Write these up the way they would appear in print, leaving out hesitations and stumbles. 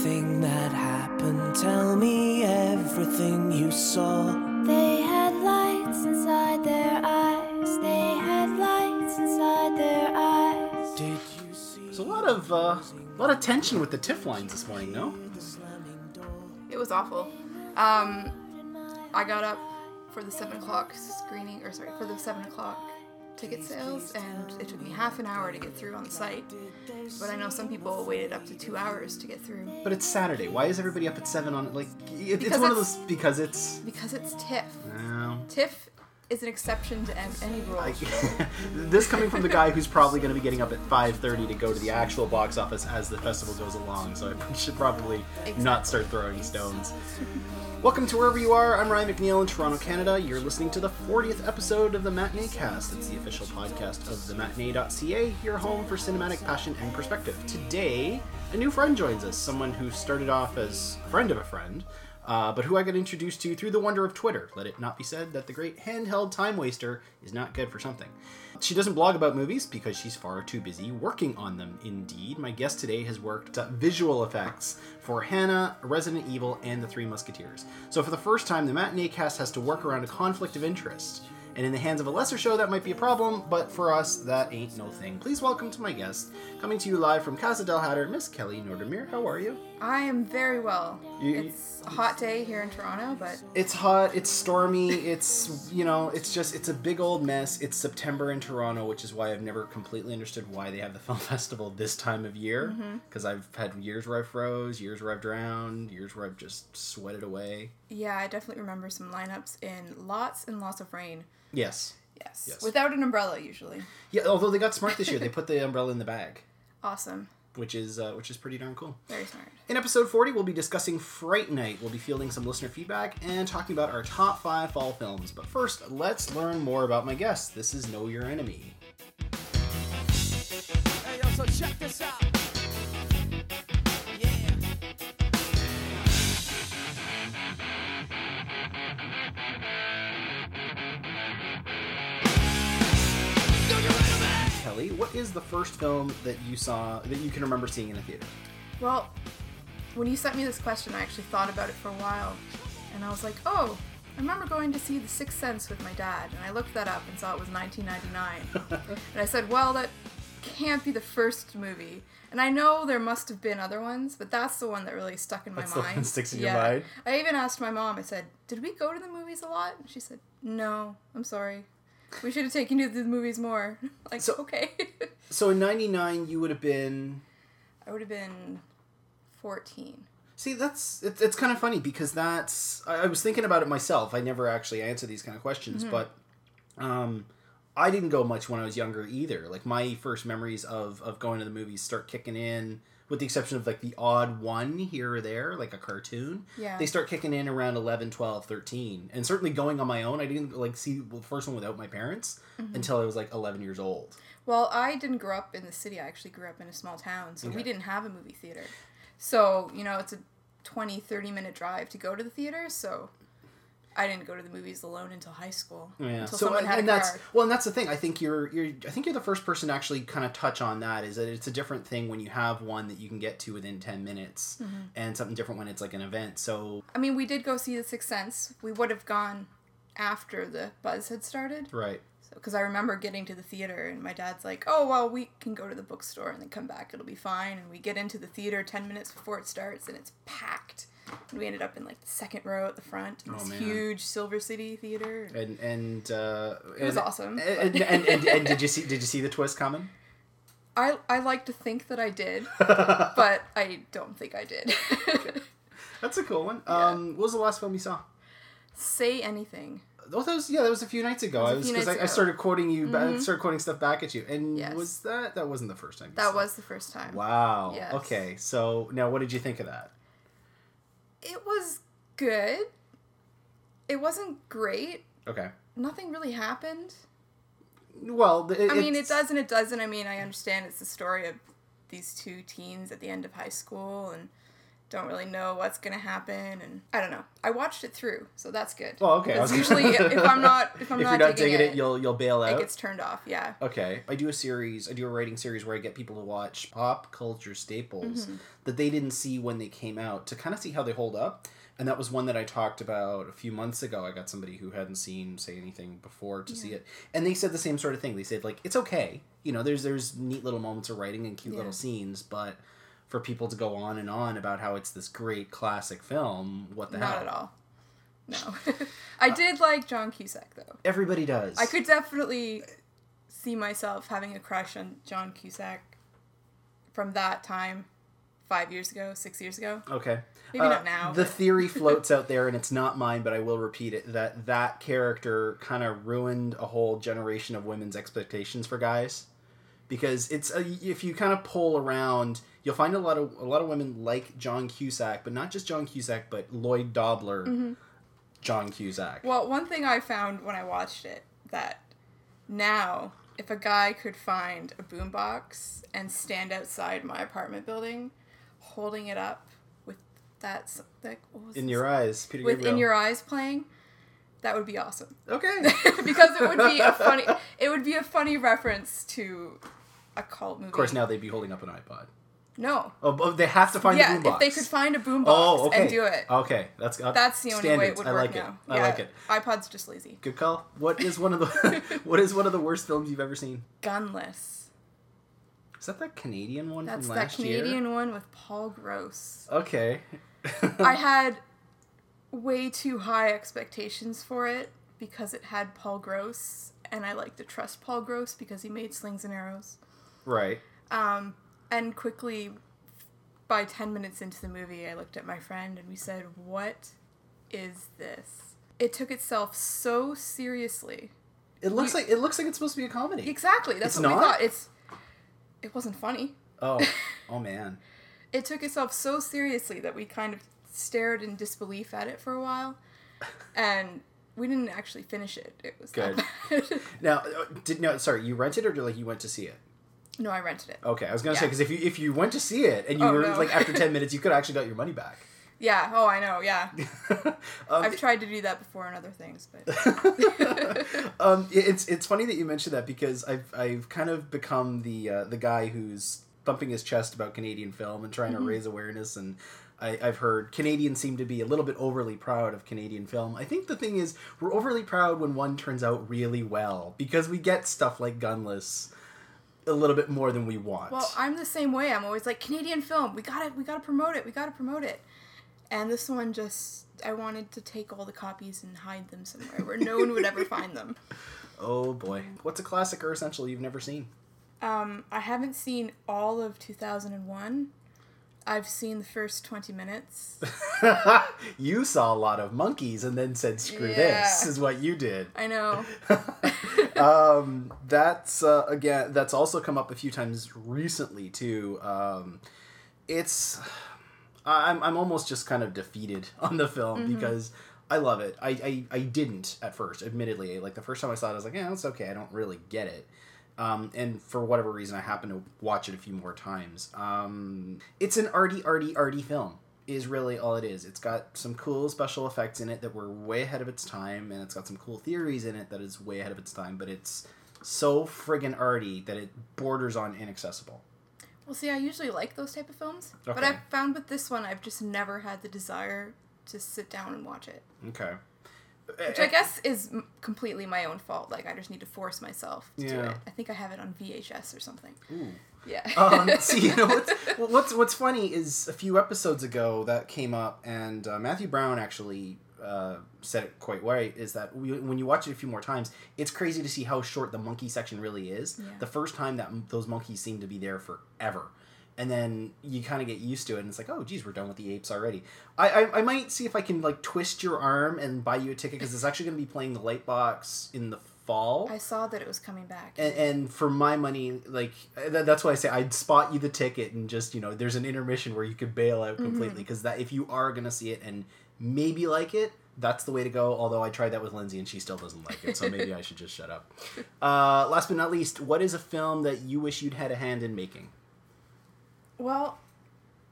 everything that happened. Tell me everything you saw. They had lights inside their eyes. They had lights inside their eyes. Did you see? There's a lot of tension with the TIFF lines this morning, no? It was awful. I got up for the 7 o'clock for the 7 o'clock ticket sales, and it took me half an hour to get through on the site. But I know some people waited up to 2 hours to get through. But it's Saturday. Why is everybody up at 7 on it? Like, it's Because one of it's- those, because it's... Because it's TIFF. No. TIFF is an exception to any rule. This coming from the guy who's probably going to be getting up at 5:30 to go to the actual box office as the festival goes along, so I should probably not start throwing stones. Welcome to Wherever You Are. I'm Ryan McNeil in Toronto, Canada. You're listening to the 40th episode of the Matinee Cast. It's the official podcast of thematinee.ca, your home for cinematic passion and perspective. Today, a new friend joins us, someone who started off as a friend of a friend, but who I got introduced to through the wonder of Twitter. Let it not be said that the great handheld time waster is not good for something. She doesn't blog about movies because she's far too busy working on them. Indeed, my guest today has worked visual effects for Hannah, Resident Evil, and The Three Musketeers. So for the first time, the Matinee Cast has to work around a conflict of interest. And in the hands of a lesser show, that might be a problem, but for us, that ain't no thing. Please welcome to my guest, coming to you live from Casa del Hatter, Miss Kelly Nordermeer. How are you? I am very well. It's a hot day here in Toronto, but... It's hot, it's stormy, it's a big old mess. It's September in Toronto, which is why I've never completely understood why they have the film festival this time of year. Because I've had years where I froze, years where I've drowned, years where I've just sweated away. Yeah, I definitely remember some lineups in lots and lots of rain. Yes. Yes. Without an umbrella, usually. Yeah, although they got smart this year. They put the umbrella in the bag. Awesome. Which is pretty darn cool. Very smart. In episode 40, we'll be discussing Fright Night. We'll be fielding some listener feedback and talking about our top 5 fall films. But first, let's learn more about my guest. This is Know Your Enemy. Hey, yo, so check this out. Kelly, what is the first film that you saw that you can remember seeing in a theater? Well, when you sent me this question, I actually thought about it for a while. And I was like, oh, I remember going to see The Sixth Sense with my dad. And I looked that up and saw it was 1999. And I said, well, that can't be the first movie. And I know there must have been other ones, but that's the one that really stuck in my That's mind. the one that sticks in your mind? I even asked my mom, I said, did we go to the movies a lot? And she said, no, I'm sorry. We should have taken you to the movies more. Like, So- okay. So in 99, you would have been... I would have been 14. See, it's kind of funny because I was thinking about it myself. I never actually answer these kind of questions, but I didn't go much when I was younger either. Like, my first memories of going to the movies start kicking in, with the exception of, like, the odd one here or there, like a cartoon. Yeah. They start kicking in around 11, 12, 13. And certainly going on my own, I didn't, like, see the first one without my parents until I was, like, 11 years old. Well, I didn't grow up in the city. I actually grew up in a small town, so Okay. we didn't have a movie theater. So, it's a 20, 30-minute drive to go to the theater, so I didn't go to the movies alone until high school. Yeah. Until So someone had a that's car. well, and that's the thing. I think you're the first person to actually kind of touch on that. Is that it's a different thing when you have one that you can get to within 10 minutes, and something different when it's like an event. So I mean, we did go see The Sixth Sense. We would have gone after the buzz had started. right. Because I remember getting to the theater and my dad's like, oh, well, we can go to the bookstore and then come back. It'll be fine. And we get into the theater 10 minutes before it starts and it's packed. And we ended up in like the second row at the front in this huge Silver City theater. And it was awesome. And did you see the twist coming? I like to think that I did, but I don't think I did. That's a cool one. Yeah. What was the last film you saw? Say Anything. Oh, that was a few nights ago. I started quoting you. Started quoting stuff back at you, and Yes. was that wasn't the first time? You That saw was the first time. Wow. Yes. Okay. So now, what did you think of that? It was good. It wasn't great. Okay. Nothing really happened. Well, I mean, it does and it doesn't. I mean, I understand it's the story of these two teens at the end of high school and don't really know what's gonna happen, and I don't know. I watched it through, so that's good. Well, okay. Because usually, if I'm not you're not digging it, you'll bail out. It gets turned off. Yeah. Okay. I do a writing series where I get people to watch pop culture staples that they didn't see when they came out to kind of see how they hold up. And that was one that I talked about a few months ago. I got somebody who hadn't seen, say, anything before to see it. And they said the same sort of thing. They said, like, it's okay. You know, there's neat little moments of writing and cute little scenes, but for people to go on and on about how it's this great classic film, what the hell? Not at all. No. I did like John Cusack, though. Everybody does. I could definitely see myself having a crush on John Cusack from that time, 5 years ago, 6 years ago. Okay. Maybe not now. The theory floats out there, and it's not mine, but I will repeat it, that character kind of ruined a whole generation of women's expectations for guys. Because if you kind of pull around, you'll find a lot of women like John Cusack, but not just John Cusack, but Lloyd Dobler, John Cusack. Well, one thing I found when I watched it, that now, if a guy could find a boombox and stand outside my apartment building, holding it up with that what was In this? Your Eyes, Peter With Gabriel. In Your Eyes playing, that would be awesome. Okay. Because it would be a funny reference to a cult movie. Of course, now they'd be holding up an iPod. No. Oh, they have to find the boombox. If they could find a boombox and do it. Okay, that's the only way it would work now. I like it. iPod's just lazy. Good call. What is one of the worst films you've ever seen? Gunless. Is that Canadian one That's from that last year? Canadian one with Paul Gross. Okay. I had way too high expectations for it because it had Paul Gross, and I like to trust Paul Gross because he made Slings and Arrows. Right. And quickly, by 10 minutes into the movie, I looked at my friend and we said, "What is this?" It took itself so seriously. It looks like it's supposed to be a comedy. Exactly. That's It's what we not? thought. It wasn't funny. Oh man. It took itself so seriously that we kind of stared in disbelief at it for a while, and we didn't actually finish it. It was Good. that bad. Now, sorry, you rented or you went to see it? No, I rented it. Okay, I was gonna say because if you went to see it and you were no. like after 10 minutes, you could have actually got your money back. Yeah. Oh, I know. Yeah. I've tried to do that before in other things, but It's funny that you mentioned that because I've kind of become the guy who's thumping his chest about Canadian film and trying to raise awareness, and I've heard Canadians seem to be a little bit overly proud of Canadian film. I think the thing is we're overly proud when one turns out really well because we get stuff like Gunless a little bit more than we want. Well, I'm the same way. I'm always like, Canadian film, we gotta promote it. And this one I wanted to take all the copies and hide them somewhere where no one would ever find them. Oh boy. What's a classic or essential you've never seen? I haven't seen all of 2001. I've seen the first 20 minutes. You saw a lot of monkeys and then said, screw this, is what you did. I know. That's again, that's also come up a few times recently too. I'm almost just kind of defeated on the film because I love it. I didn't at first, admittedly. Like the first time I saw it, I was like, yeah, it's okay. I don't really get it. And for whatever reason, I happened to watch it a few more times. It's an arty film is really all it is. It's got some cool special effects in it that were way ahead of its time, and it's got some cool theories in it that is way ahead of its time, but it's so friggin' arty that it borders on inaccessible. Well, see, I usually like those type of films, Okay. but I've found with this one, I've just never had the desire to sit down and watch it. Okay. Which I guess is completely my own fault. Like, I just need to force myself to do Yeah. it. I think I have it on VHS or something. Ooh. Yeah. See, you know what's funny is a few episodes ago that came up, and Matthew Brown actually said it quite right. Is that when you watch it a few more times, it's crazy to see how short the monkey section really is. Yeah. The first time that those monkeys seem to be there forever, and then you kind of get used to it, and it's like, oh, geez, we're done with the apes already. I might see if I can like twist your arm and buy you a ticket because it's actually going to be playing the Lightbox in the fall. I saw that it was coming back. And for my money, like, that's why I say I'd spot you the ticket and just, there's an intermission where you could bail out completely. Because that if you are going to see it and maybe like it, that's the way to go. Although I tried that with Lindsay and she still doesn't like it. So maybe I should just shut up. Last but not least, what is a film that you wish you'd had a hand in making? Well,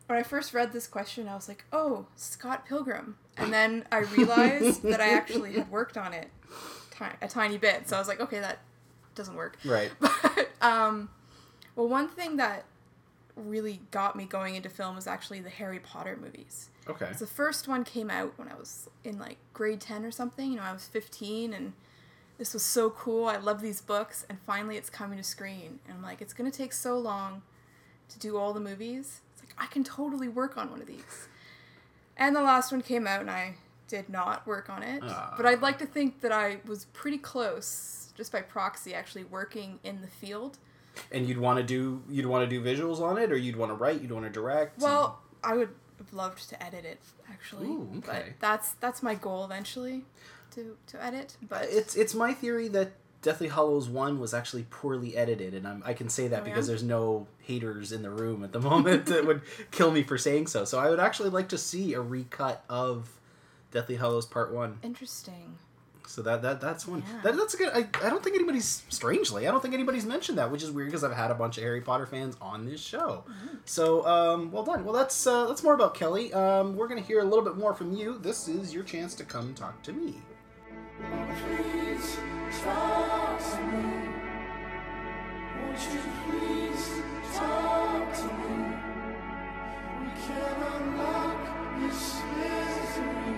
when I first read this question, I was like, oh, Scott Pilgrim. And then I realized that I actually had worked on it a tiny bit. So I was like, okay, that doesn't work. Right. But, well, one thing that really got me going into film was actually the Harry Potter movies. Okay. So the first one came out when I was in like grade 10 or something. You know, I was 15 and this was so cool. I love these books, and finally it's coming to screen. And I'm like, it's going to take so long to do all the movies. It's like, I can totally work on one of these. And the last one came out and I did not work on it. But I'd like to think that I was pretty close, just by proxy, actually working in the field. And you'd want to do visuals on it, or you'd want to write, you'd want to direct? Well, I would have loved to edit it, actually. Ooh, okay. But that's my goal eventually, to edit. But it's my theory that Deathly Hallows 1 was actually poorly edited, and I can say that because there's no haters in the room at the moment that would kill me for saying so. So I would actually like to see a recut of Deathly Hallows Part 1. Interesting. So that's one. Yeah. That's a good. I don't think anybody's mentioned that, which is weird because I've had a bunch of Harry Potter fans on this show. Mm-hmm. So well done. Well, that's more about Kelly. We're gonna hear a little bit more from you. This is your chance to come talk to me. Please talk to me. Won't you please talk to me? We can unlock this mystery.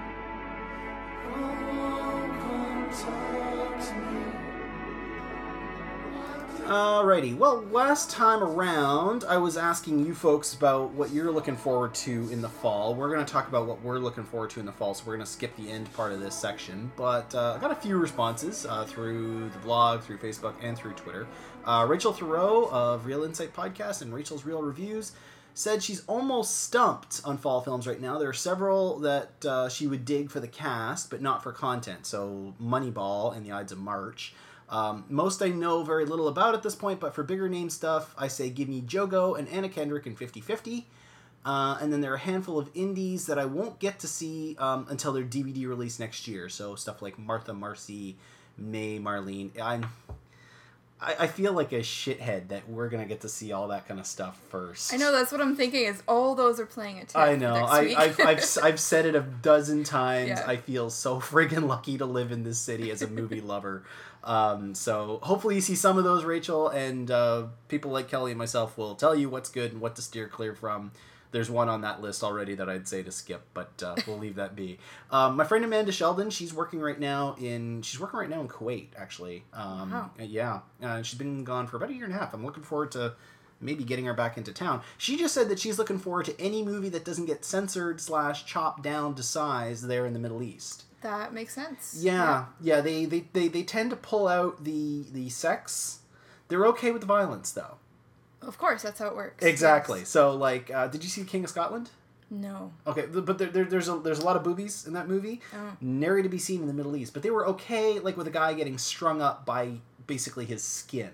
Come talk to me. Alrighty. Well, last time around, I was asking you folks about what you're looking forward to in the fall. We're going to talk about what we're looking forward to in the fall, so we're going to skip the end part of this section. But I got a few responses through the blog, through Facebook, and through Twitter. Rachel Thoreau of Real Insight Podcast and Rachel's Real Reviews said she's almost stumped on fall films right now. There are several that she would dig for the cast, but not for content. So Moneyball and The Ides of March. Most I know very little about at this point, but for bigger name stuff, I say give me Jogo and Anna Kendrick in 50-50. And then there are a handful of indies that I won't get to see until their DVD release next year. So stuff like Martha, Marcy, May, Marlene. I feel like a shithead that we're going to get to see all that kind of stuff first. I know, that's what I'm thinking, is all those are playing at 10 I know. next week. I've said it a dozen times. Yeah. I feel so friggin' lucky to live in this city as a movie lover. So hopefully you see some of those, Rachel, and people like Kelly and myself will tell you what's good and what to steer clear from. There's one on that list already that I'd say to skip, but we'll leave that be. My friend Amanda Sheldon, she's working right now in Kuwait, actually. Wow. Yeah, she's been gone for about 1.5 years. I'm looking forward to maybe getting her back into town. She just said that she's looking forward to any movie that doesn't get censored / chopped down to size there in the Middle East. That makes sense. Yeah. They tend to pull out the sex. They're okay with the violence, though. Of course, that's how it works. Exactly. Yes. So, like, did you see King of Scotland? No. Okay, but there's a lot of boobies in that movie. Oh. Nary to be seen in the Middle East. But they were okay, like, with a guy getting strung up by basically his skin.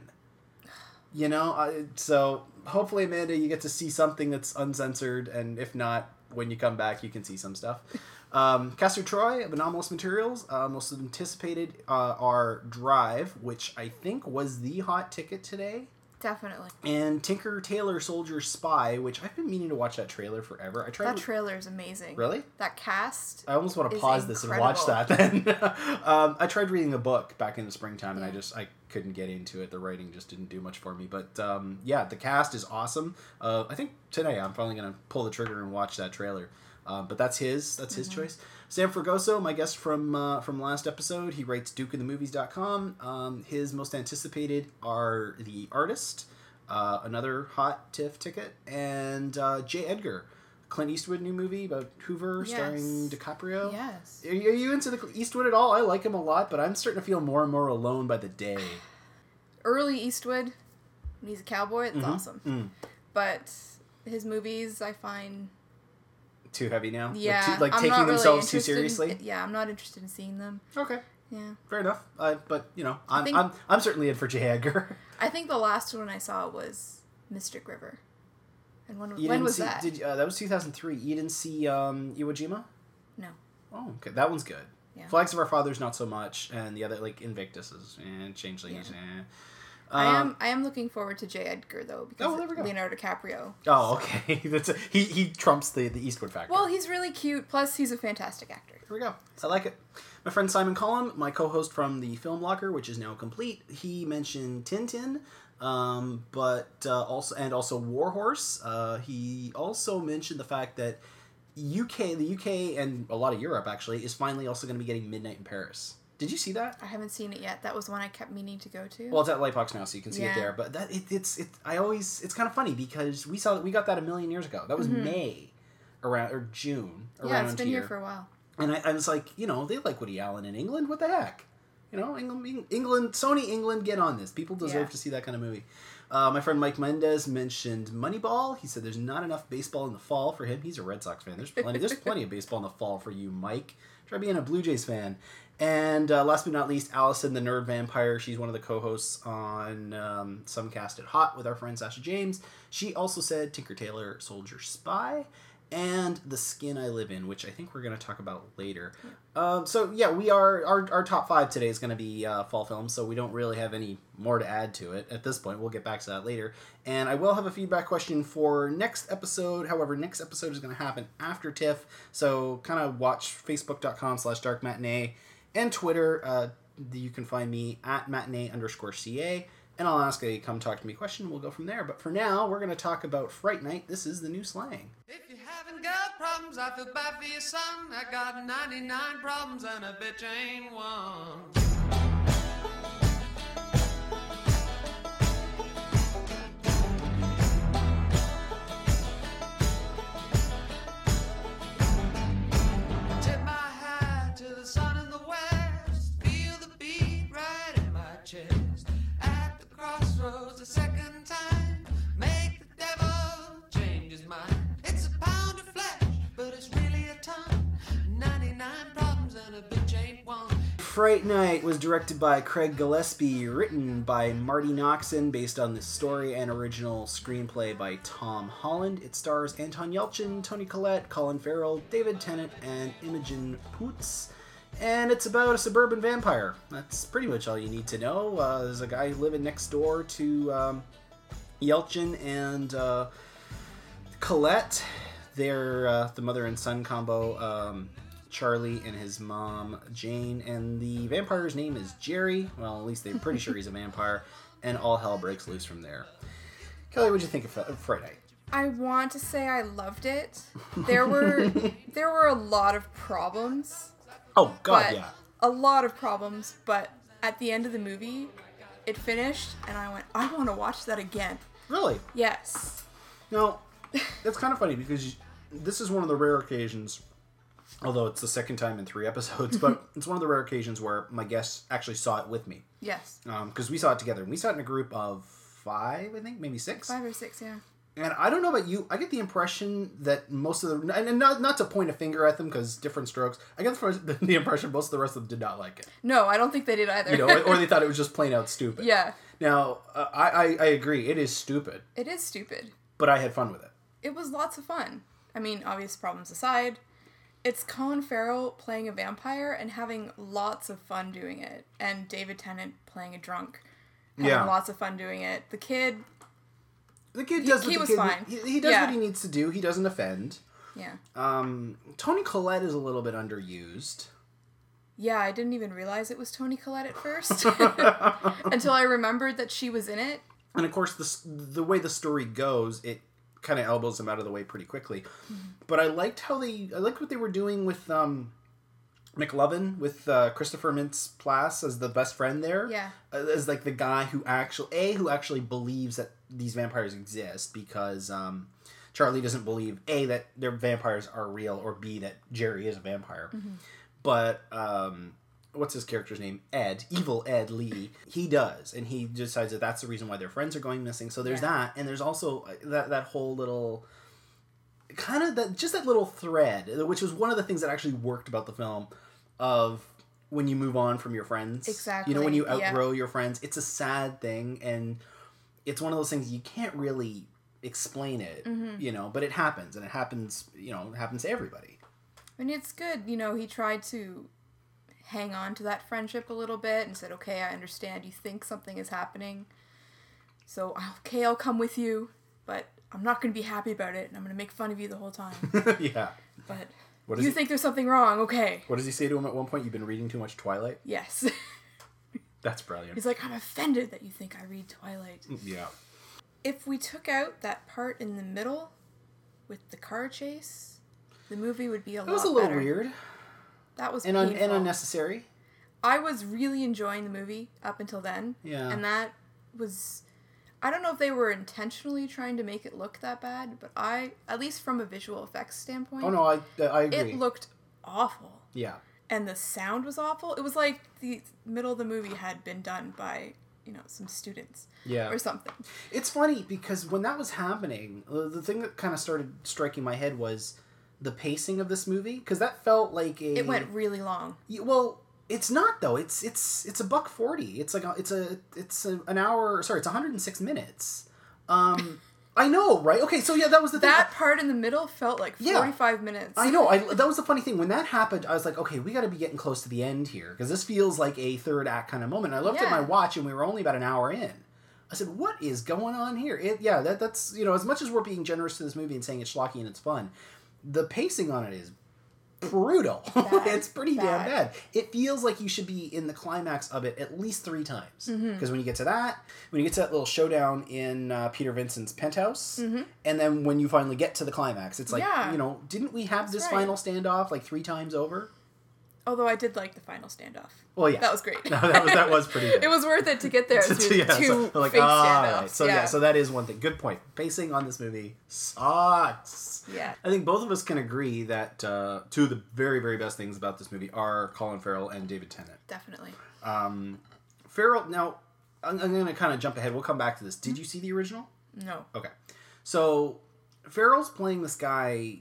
You know? So, hopefully, Amanda, you get to see something that's uncensored. And if not, when you come back, you can see some stuff. Castor Troy of Anomalous Materials. Most anticipated are Drive, which I think was the hot ticket today. Definitely. And Tinker Tailor Soldier Spy, which I've been meaning to watch that trailer forever. That trailer is amazing. Really? That cast. I almost want to pause this and watch that then. I tried reading the book back in the springtime, and I couldn't get into it. The writing just didn't do much for me. But yeah, the cast is awesome. I think today I'm finally going to pull the trigger and watch that trailer. But that's his choice. Sam Fragoso, my guest from last episode, he writes DukeInTheMovies.com. His most anticipated are The Artist, another hot TIFF ticket, and J. Edgar, Clint Eastwood new movie about Hoover starring DiCaprio. Yes. Are you into the Eastwood at all? I like him a lot, but I'm starting to feel more and more alone by the day. Early Eastwood, when he's a cowboy, it's awesome. Mm. But his movies, I find... Too heavy now? Yeah. Like I'm taking not really themselves too interested seriously? Yeah, I'm not interested in seeing them. Okay. Yeah. Fair enough. But, you know, I'm certainly in for J. Edgar. I think the last one I saw was Mystic River. And when was that? That was 2003. You didn't see Iwo Jima? No. Oh, okay. That one's good. Yeah. Flags of Our Fathers, not so much. And the other, like, Invictus and Changelings. Yeah. I am looking forward to J. Edgar though because there we go. Leonardo DiCaprio. Oh, okay. He trumps the Eastwood factor. Well, he's really cute. Plus, he's a fantastic actor. Here we go. I like it. My friend Simon Collum, my co-host from the Film Locker, which is now complete, he mentioned Tintin, but also Warhorse. He also mentioned the fact that the UK, and a lot of Europe actually, is finally also going to be getting Midnight in Paris. Did you see that? I haven't seen it yet. That was one I kept meaning to go to. Well, it's at Lightbox now, so you can see it there. But it's kind of funny because we got that a million years ago. That was May, or June. Yeah, it's been here for a while. And I was like, they like Woody Allen in England. What the heck? England, Sony England, get on this. People deserve to see that kind of movie. My friend Mike Mendez mentioned Moneyball. He said there's not enough baseball in the fall for him. He's a Red Sox fan. There's plenty of baseball in the fall for you, Mike. Try being a Blue Jays fan. And last but not least, Allison, the Nerd Vampire. She's one of the co-hosts on Some Cast It Hot with our friend Sasha James. She also said Tinker Tailor Soldier Spy and The Skin I Live In, which I think we're going to talk about later. We are our top 5 today is going to be fall films, so we don't really have any more to add to it at this point. We'll get back to that later. And I will have a feedback question for next episode. However, next episode is going to happen after TIFF, so kind of watch facebook.com/darkmatinee and Twitter. You can find me at matinee_CA. And I'll ask a come talk to me question. We'll go from there. But for now, we're going to talk about Fright Night. This is the new slang. If you haven't got problems, I feel bad for your son. I got 99 problems and a bitch ain't one. Tip my hat to the sun in the west. Feel the beat right in my chest. Crossroads a second time. Make the devil change his mind. It's a pound of flesh, but it's really a ton. 99 problems and a bitch ain't one. Fright Night was directed by Craig Gillespie, written by Marty Noxon, based on the story and original screenplay by Tom Holland. It stars Anton Yelchin, Toni Collette, Colin Farrell, David Tennant, and Imogen Poots. And it's about a suburban vampire. That's pretty much all you need to know. There's a guy living next door to Yelchin and Colette. They're the mother and son combo, Charlie and his mom, Jane. And the vampire's name is Jerry. Well, at least they're pretty sure he's a vampire. And all hell breaks loose from there. Kelly, what'd you think of Friday? I want to say I loved it. There were a lot of problems. Oh, God, yeah. A lot of problems, but at the end of the movie, it finished, and I went, I want to watch that again. Really? Yes. Now, that's kind of funny, because this is one of the rare occasions, although it's the second time in 3 episodes, but it's one of the rare occasions where my guests actually saw it with me. Yes. Because we saw it together, and we saw it in a group of 5, I think, maybe 6. 5 or 6, yeah. And I don't know about you, I get the impression that most of the... And not to point a finger at them, because different strokes. I get the impression most of the rest of them did not like it. No, I don't think they did either. Or they thought it was just plain out stupid. Yeah. Now, I agree, it is stupid. It is stupid. But I had fun with it. It was lots of fun. I mean, obvious problems aside, it's Colin Farrell playing a vampire and having lots of fun doing it. And David Tennant playing a drunk. Having lots of fun doing it. The kid does what fine. He does what he needs to do. He doesn't offend. Yeah. Toni Collette is a little bit underused. Yeah, I didn't even realize it was Toni Collette at first. Until I remembered that she was in it. And of course, the way the story goes, it kind of elbows them out of the way pretty quickly. Mm-hmm. But I liked what they were doing with McLovin, with Christopher Mintz-Plasse as the best friend there. Yeah. As like the guy who actually believes that these vampires exist, because Charlie doesn't believe A, that their vampires are real, or B, that Jerry is a vampire. Mm-hmm. But what's his character's name? Ed, Evil Ed Lee. He does, and he decides that that's the reason why their friends are going missing. So there's that, and there's also that whole little kind of that little thread, which was one of the things that actually worked about the film, of when you move on from your friends. Exactly. When you outgrow your friends, it's a sad thing, and it's one of those things you can't really explain it, but it happens, and it happens to everybody. And it's good, he tried to hang on to that friendship a little bit and said, okay, I understand you think something is happening, So, okay, I'll come with you, but I'm not going to be happy about it, and I'm going to make fun of you the whole time. Yeah. But What does you he- think there's something wrong, okay. What does he say to him at one point? You've been reading too much Twilight? Yes. That's brilliant. He's like, I'm offended that you think I read Twilight. Yeah. If we took out that part in the middle with the car chase, the movie would be a lot It was a little better. weird That was and painful. unnecessary. I was really enjoying the movie up until then. Yeah. And that was... I don't know if they were intentionally trying to make it look that bad, but at least from a visual effects standpoint... Oh, no, I agree. It looked awful. Yeah. And the sound was awful. It was like the middle of the movie had been done by, some students. Yeah. Or something. It's funny because when that was happening, the thing that kind of started striking my head was the pacing of this movie, because that felt like It went really long. Well, it's not though. It's $1.40. It's like it's an hour. Sorry, it's 106 minutes. I know, right? Okay, so yeah, that was the thing. That part in the middle felt like 45 minutes. I know. That was the funny thing. When that happened, I was like, okay, we got to be getting close to the end here, because this feels like a third act kind of moment. And I looked at Yeah. my watch, and we were only about an hour in. I said, what is going on here? That's as much as we're being generous to this movie and saying it's schlocky and it's fun, the pacing on it is brutal. Bad. It's pretty damn Bad. bad. It feels like you should be in the climax of it at least 3 times. Because when you get to that little showdown in Peter Vincent's penthouse, and then when you finally get to the climax, it's like, Yeah. didn't we have this right. final standoff like 3 times over? Although I did like the final standoff. Well, yeah. That was great. No, that was pretty good. It was worth it to get there through Yeah, two so, like, fake right. standoffs. So yeah, so that is one thing. Good point. Pacing on this movie sucks. Yeah. I think both of us can agree that 2 of the very, very best things about this movie are Colin Farrell and David Tennant. Definitely. Farrell, now, I'm going to kind of jump ahead. We'll come back to this. Did you see the original? No. Okay. So, Farrell's playing this guy...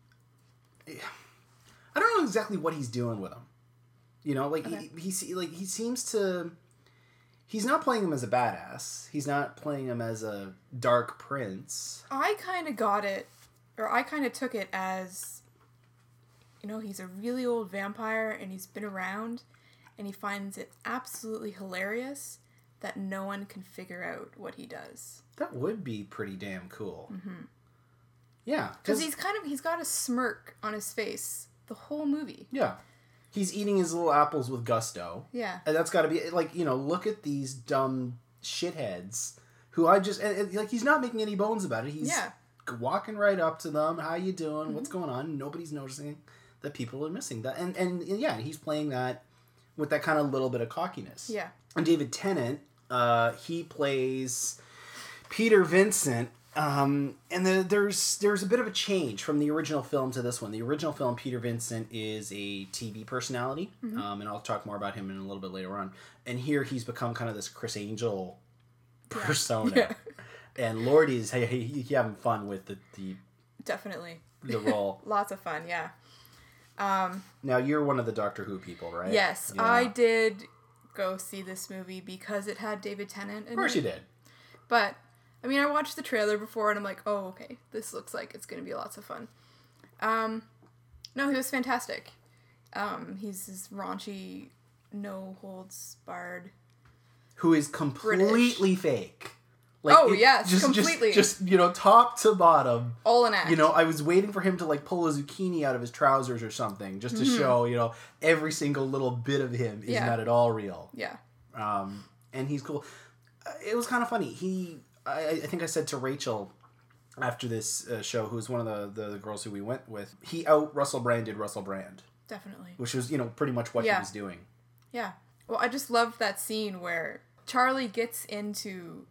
I don't know exactly what he's doing with him. Okay. He seems to... He's not playing him as a badass. He's not playing him as a dark prince. I kind of got it, or I kind of took it as, he's a really old vampire and he's been around and he finds it absolutely hilarious that no one can figure out what he does. That would be pretty damn cool. Mm-hmm. Yeah. Because he's got a smirk on his face the whole movie. Yeah. He's eating his little apples with gusto. Yeah. And that's got to be, look at these dumb shitheads who he's not making any bones about it. He's walking right up to them. How you doing? What's going on? Nobody's noticing that people are missing that. And he's playing that with that kind of little bit of cockiness. Yeah. And David Tennant, he plays Peter Vincent. And there's a bit of a change from the original film to this one. The original film, Peter Vincent is a TV personality, and I'll talk more about him in a little bit later on. And here he's become kind of this Chris Angel persona. Yeah. And Lord is he having fun with the Definitely. the role. Lots of fun, yeah. Now you're one of the Doctor Who people, right? Yes, Yeah. I did go see this movie because it had David Tennant in it. Of course you did. But, I mean, I watched the trailer before and I'm like, oh, okay, this looks like it's going to be lots of fun. No, he was fantastic. He's this raunchy, no-holds-barred... Who is completely fake. Yes, completely. Just top to bottom. All an act. I was waiting for him to pull a zucchini out of his trousers or something, just to show, every single little bit of him is not at all real. Yeah. And he's cool. It was kind of funny. I think I said to Rachel after this show, who's one of the girls who we went with, he Russell Branded Russell Brand. Definitely. Which was, pretty much what he was doing. Yeah. Well, I just love that scene where Charlie gets into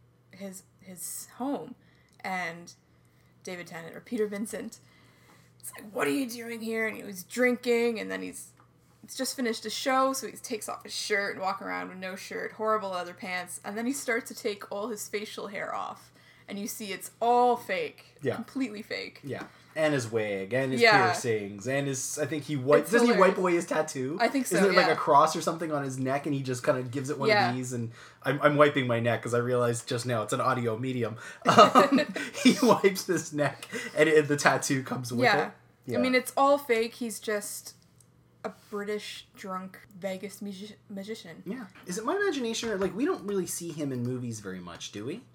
his home and David Tennant or Peter Vincent, it's like, what are you doing here? And he was drinking, and then he's just finished a show, so he takes off his shirt and walk around with no shirt, horrible leather pants, and then he starts to take all his facial hair off, and you see it's all fake. Yeah. Completely fake. Yeah. And his wig, and his Yeah. piercings, and I think he wipes, It's doesn't he wipe hilarious. away his tattoo? I think so, Isn't it like yeah. a cross or something on his neck, and he just kind of gives it one Yeah. of these, and I'm wiping my neck, because I realized just now it's an audio medium. He wipes his neck, and the tattoo comes with Yeah. it. Yeah. I mean, it's all fake. He's just a British drunk Vegas magician. Yeah. Is it my imagination, or like we don't really see him in movies very much, do we?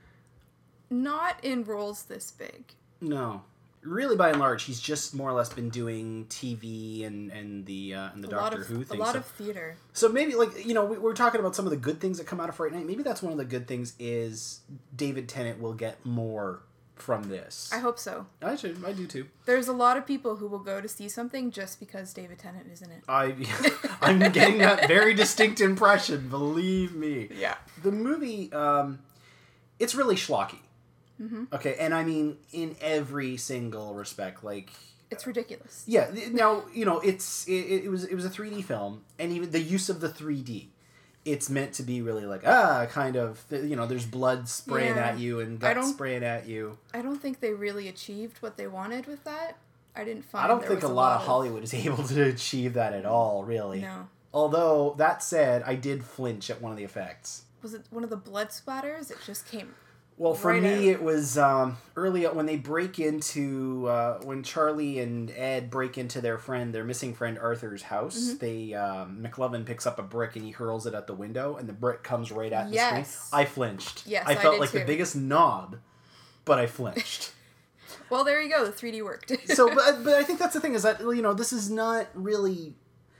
Not in roles this big. No. Really, by and large, he's just more or less been doing TV and the Doctor Who thing. A lot of theater. So maybe, like, you know, we're talking about some of the good things that come out of Fright Night. Maybe that's one of the good things is David Tennant will get more from this. I hope so. I do too. There's a lot of people who will go to see something just because David Tennant is in it. I'm getting that very distinct impression, believe me. Yeah. The movie, it's really schlocky. Mm-hmm. Okay, and I mean in every single respect, like it's ridiculous. Yeah. Now you know it was a 3D film, and even the use of the 3D, it's meant to be really like kind of, you know, there's blood spraying at you and guts spraying at you. I don't think they really achieved what they wanted with that. I didn't find. I don't think a lot of Hollywood is able to achieve that at all, really. No. Although that said, I did flinch at one of the effects. Was it one of the blood splatters? It just came. Well, for right me, out. it was early when they break into when Charlie and Ed break into their missing friend Arthur's house. Mm-hmm. They McLovin picks up a brick and he hurls it at the window, and the brick comes right at the screen. I flinched. Yes, I felt did like too. the biggest knob, but I flinched. Well, there you go. The 3D worked. So, but I think that's the thing is that, you know, this is not really.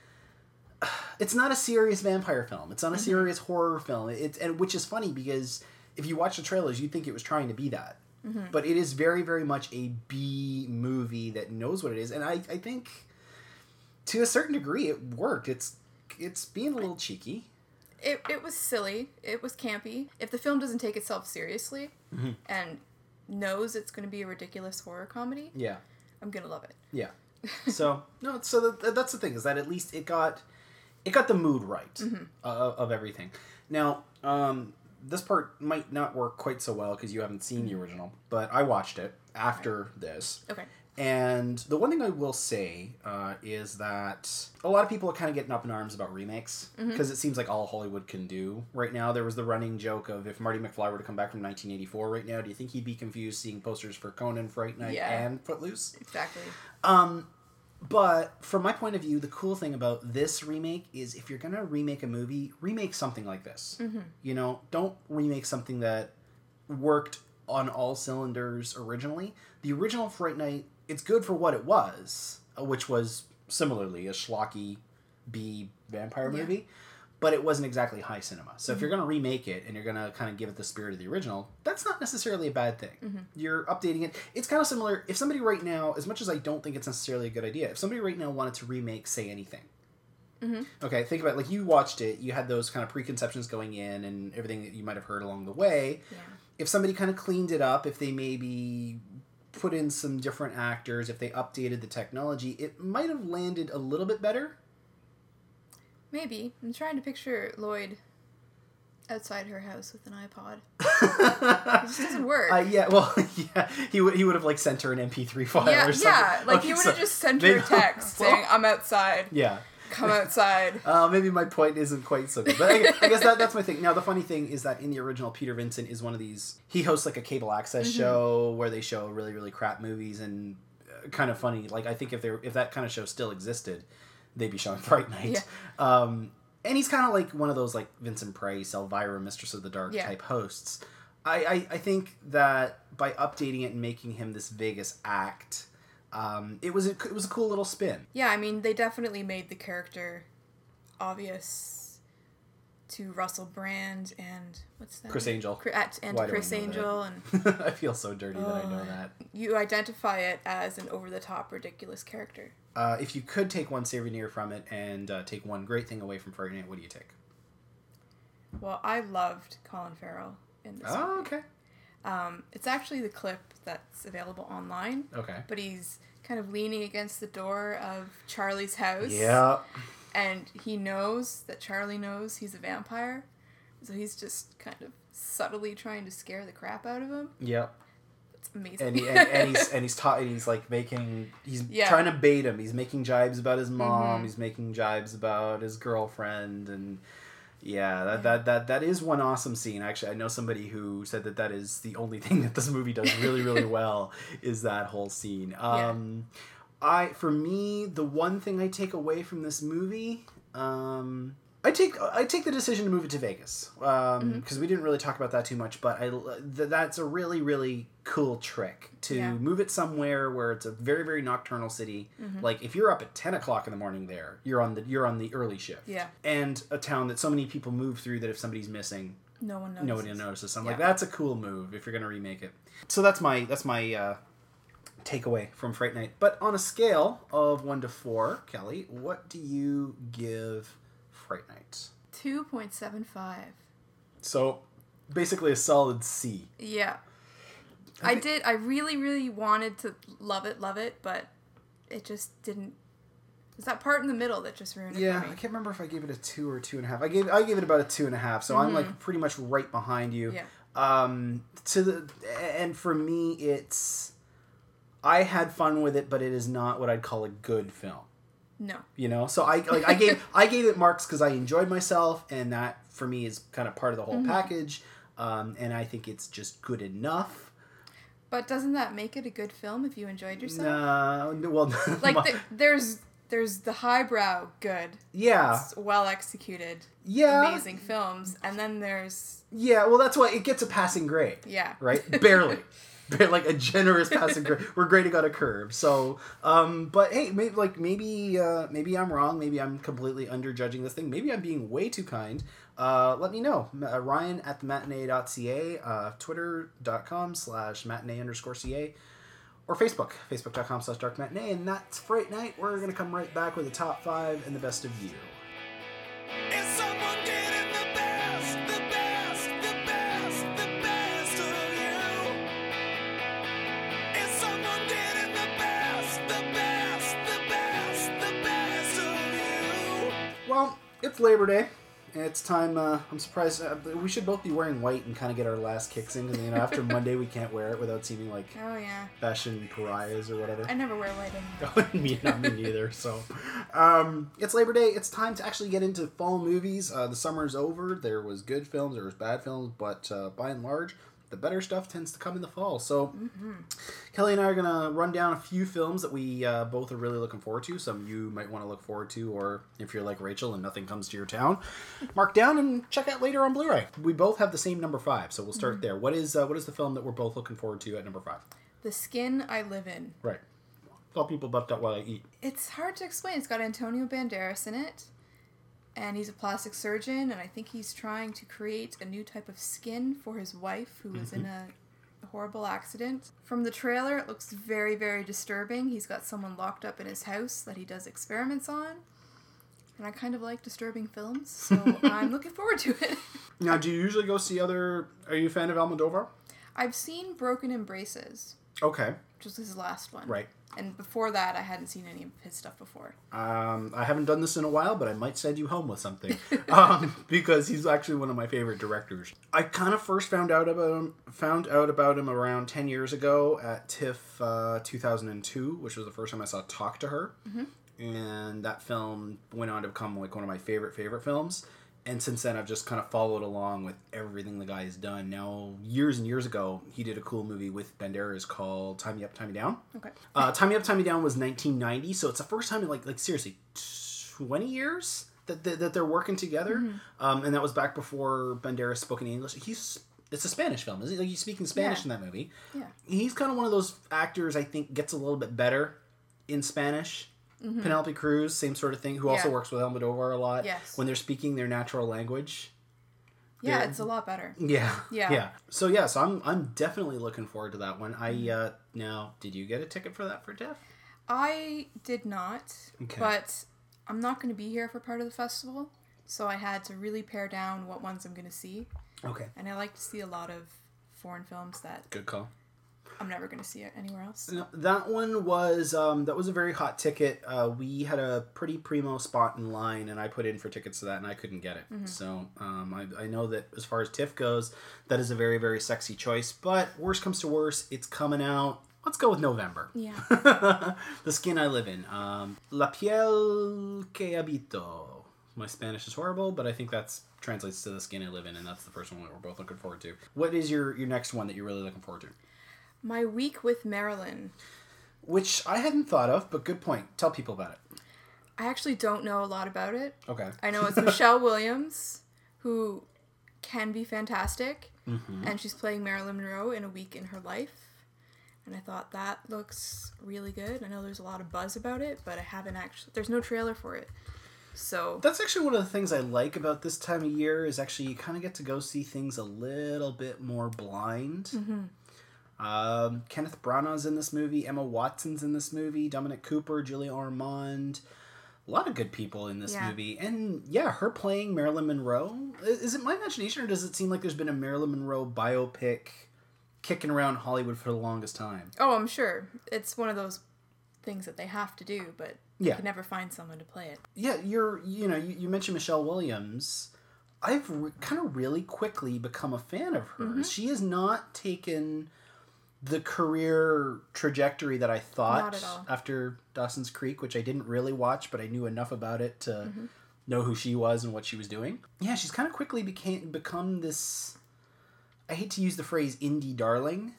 It's not a serious vampire film. It's not a serious horror film. Which is funny because if you watch the trailers, you'd think it was trying to be that. Mm-hmm. But it is very, very much a B movie that knows what it is. And I think, to a certain degree, it worked. It's being a little cheeky. It was silly. It was campy. If the film doesn't take itself seriously and knows it's going to be a ridiculous horror comedy, yeah, I'm going to love it. Yeah. So, no, so that's the thing, is that at least it got the mood right of everything. Now, this part might not work quite so well because you haven't seen the original, but I watched it after this. Okay. And the one thing I will say is that a lot of people are kind of getting up in arms about remakes because it seems like all Hollywood can do right now. There was the running joke of if Marty McFly were to come back from 1984 right now, do you think he'd be confused seeing posters for Conan, Fright Night, and Footloose? Exactly. But from my point of view, the cool thing about this remake is if you're going to remake a movie, remake something like this. Mm-hmm. You know, don't remake something that worked on all cylinders originally. The original Fright Night, it's good for what it was, which was similarly a schlocky B vampire movie, but it wasn't exactly high cinema. So if you're going to remake it and you're going to kind of give it the spirit of the original, that's not necessarily a bad thing. You're updating it. It's kind of similar. If somebody right now, as much as I don't think it's necessarily a good idea, if somebody right now wanted to remake Say Anything, okay, think about it. Like, you watched it, you had those kind of preconceptions going in and everything that you might have heard along the way. Yeah. If somebody kind of cleaned it up, if they maybe put in some different actors, if they updated the technology, it might have landed a little bit better. Maybe. I'm trying to picture Lloyd outside her house with an iPod. It just doesn't work. He would have like sent her an MP3 file or something. Yeah, like Okay, he would have just sent her a text saying, "I'm outside. Yeah. Come outside." Maybe my point isn't quite so good, but I guess that's my thing. Now, the funny thing is that in the original, Peter Vincent is one of these. He hosts like a cable access show where they show really, really crap movies, and kind of funny. Like, I think if that kind of show still existed, they'd be showing Fright Night. Yeah. And he's kind of like one of those like Vincent Price, Elvira, Mistress of the Dark type hosts. I think that by updating it and making him this Vegas act, it was a cool little spin. Yeah, I mean, they definitely made the character obvious to Russell Brand and what's that? Chris Angel. And to Chris Angel. And I feel so dirty that I know that. You identify it as an over-the-top, ridiculous character. If you could take one souvenir from it and take one great thing away from Fright Night, what do you take? Well, I loved Colin Farrell in this Oh, movie. okay. It's actually the clip that's available online. Okay. But he's kind of leaning against the door of Charlie's house. Yeah. And he knows that Charlie knows he's a vampire. So he's just kind of subtly trying to scare the crap out of him. Yep. It's amazing. He's trying to bait him. He's making jibes about his mom. He's making jibes about his girlfriend, and that is one awesome scene. Actually, I know somebody who said that is the only thing that this movie does really, really well is that whole scene. For me, the one thing I take away from this movie, I take the decision to move it to Vegas because we didn't really talk about that too much, but that's a really, really cool trick to move it somewhere where it's a very, very nocturnal city. Like if you're up at 10 o'clock in the morning there, you're on the early shift. Yeah. And a town that so many people move through that if somebody's missing, nobody notices. So I'm like, that's a cool move if you're gonna remake it. So that's my takeaway from Fright Night. But on a scale of 1 to 4, Kelly, what do you give Fright Night? 2.75. So basically a solid C. Yeah. I really, really wanted to love it, but it just didn't. There's that part in the middle that just ruined it for me. I can't remember if I gave it a 2 or 2.5. I gave it about a 2.5, so I'm like pretty much right behind you. Yeah. And for me, I had fun with it, but it is not what I'd call a good film. No. You know, so I gave it marks because I enjoyed myself, and that for me is kind of part of the whole package. And I think it's just good enough. But doesn't that make it a good film if you enjoyed yourself? No, well, like there's the highbrow good. Yeah. It's well executed. Yeah. Amazing films, and then there's. Yeah, well, that's why it gets a passing grade. Yeah. Right, barely. Like a generous passing grade. We're grading on a curve. So, but hey, maybe I'm wrong. Maybe I'm completely underjudging this thing. Maybe I'm being way too kind. Let me know. Ryan at thematinee.ca, twitter.com/matinee_ca, or facebook.com/darkmatinee. And that's Fright Night. We're going to come right back with the top 5 and the best of you. Is someone getting the best, the best, the best, the best of you? Is someone getting the best, the best, the best, the best of you? Well, it's Labor Day. It's time, I'm surprised, we should both be wearing white and kind of get our last kicks in, because, after Monday we can't wear it without seeming like fashion pariahs or whatever. I never wear white anymore. me neither, so. It's Labor Day, it's time to actually get into fall movies. The summer's over, there was good films, there was bad films, but by and large, the better stuff tends to come in the fall. So, Kelly and I are going to run down a few films that we both are really looking forward to. Some you might want to look forward to, or if you're like Rachel and nothing comes to your town, mark down and check out later on Blu-ray. We both have the same number 5, so we'll start there. What is the film that we're both looking forward to at number 5? The Skin I Live In. Right. Tell people about that while I eat. It's hard to explain. It's got Antonio Banderas in it. And he's a plastic surgeon, and I think he's trying to create a new type of skin for his wife, who was in a horrible accident. From the trailer, it looks very, very disturbing. He's got someone locked up in his house that he does experiments on. And I kind of like disturbing films, so I'm looking forward to it. Now, do you usually go see are you a fan of Almodovar? I've seen Broken Embraces. Okay. Which was his last one. Right. And before that, I hadn't seen any of his stuff before. I haven't done this in a while, but I might send you home with something. Because he's actually one of my favorite directors. I kind of first found out about him around 10 years ago at TIFF 2002, which was the first time I saw Talk to Her. And that film went on to become like one of my favorite films. And since then, I've just kind of followed along with everything the guy has done. Now, years and years ago, he did a cool movie with Banderas called Tie Me Up, Tie Me Down. Okay. Tie Me Up, Tie Me Down was 1990, so it's the first time in like seriously 20 years that they're working together. And that was back before Banderas spoke in English. It's a Spanish film, isn't it? Like, he's speaking Spanish in that movie. Yeah. He's kind of one of those actors I think gets a little bit better in Spanish. Penelope Cruz, same sort of thing, who also works with Almodovar a lot. Yes. When they're speaking their natural language. Yeah, it's a lot better. Yeah. So I'm definitely looking forward to that one. Now, did you get a ticket for that for TIFF? I did not. Okay. But I'm not going to be here for part of the festival, so I had to really pare down what ones I'm going to see. Okay. And I like to see a lot of foreign films that... Good call. I'm never going to see it anywhere else. No, that one was a very hot ticket. We had a pretty primo spot in line, and I put in for tickets to that, and I couldn't get it. So I know that as far as TIFF goes, that is a very, very sexy choice. But worst comes to worst, it's coming out. Let's go with November. Yeah. The Skin I Live In. La piel que habito. My Spanish is horrible, but I think that translates to The Skin I Live In, and that's the first one that we're both looking forward to. What is your next one that you're really looking forward to? My Week with Marilyn. which I hadn't thought of, but good point. Tell people about it. I actually don't know a lot about it. Okay. I know it's Michelle Williams, who can be fantastic, and she's playing Marilyn Monroe in A Week in Her Life. And I thought that looks really good. I know there's a lot of buzz about it, but I haven't actually... There's no trailer for it. So... That's actually one of the things I like about this time of year is actually you kind of get to go see things a little bit more blind. Kenneth Branagh's in this movie. Emma Watson's in this movie. Dominic Cooper, Julia Ormond. A lot of good people in this movie. And yeah, her playing Marilyn Monroe. Is it my imagination or does it seem like there's been a Marilyn Monroe biopic kicking around Hollywood for the longest time? Oh, I'm sure. It's one of those things that they have to do, but you Yeah. can never find someone to play it. Yeah, you mentioned Michelle Williams. I've kind of really quickly become a fan of hers. She has not taken the career trajectory that I thought Not at all. after Dawson's Creek, which I didn't really watch, but I knew enough about it to know who she was and what she was doing. Yeah, she's kind of quickly become this, I hate to use the phrase indie darling,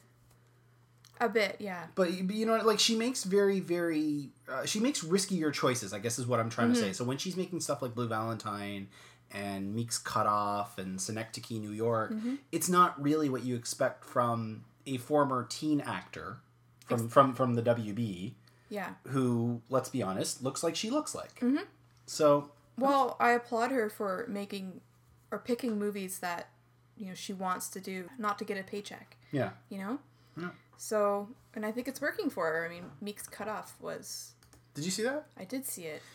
A bit, yeah. but you know, like she makes very, very, she makes riskier choices, I guess is what I'm trying to say. So when she's making stuff like Blue Valentine and Meek's Cutoff and Synecdoche, New York, it's not really what you expect from a former teen actor from the WB Yeah. who, let's be honest, looks like she looks like. So, Well, I applaud her for making or picking movies that, she wants to do, not to get a paycheck, yeah. Yeah. So, and I think it's working for her. I mean, Meek's Cutoff was... Did you see that? I did see it.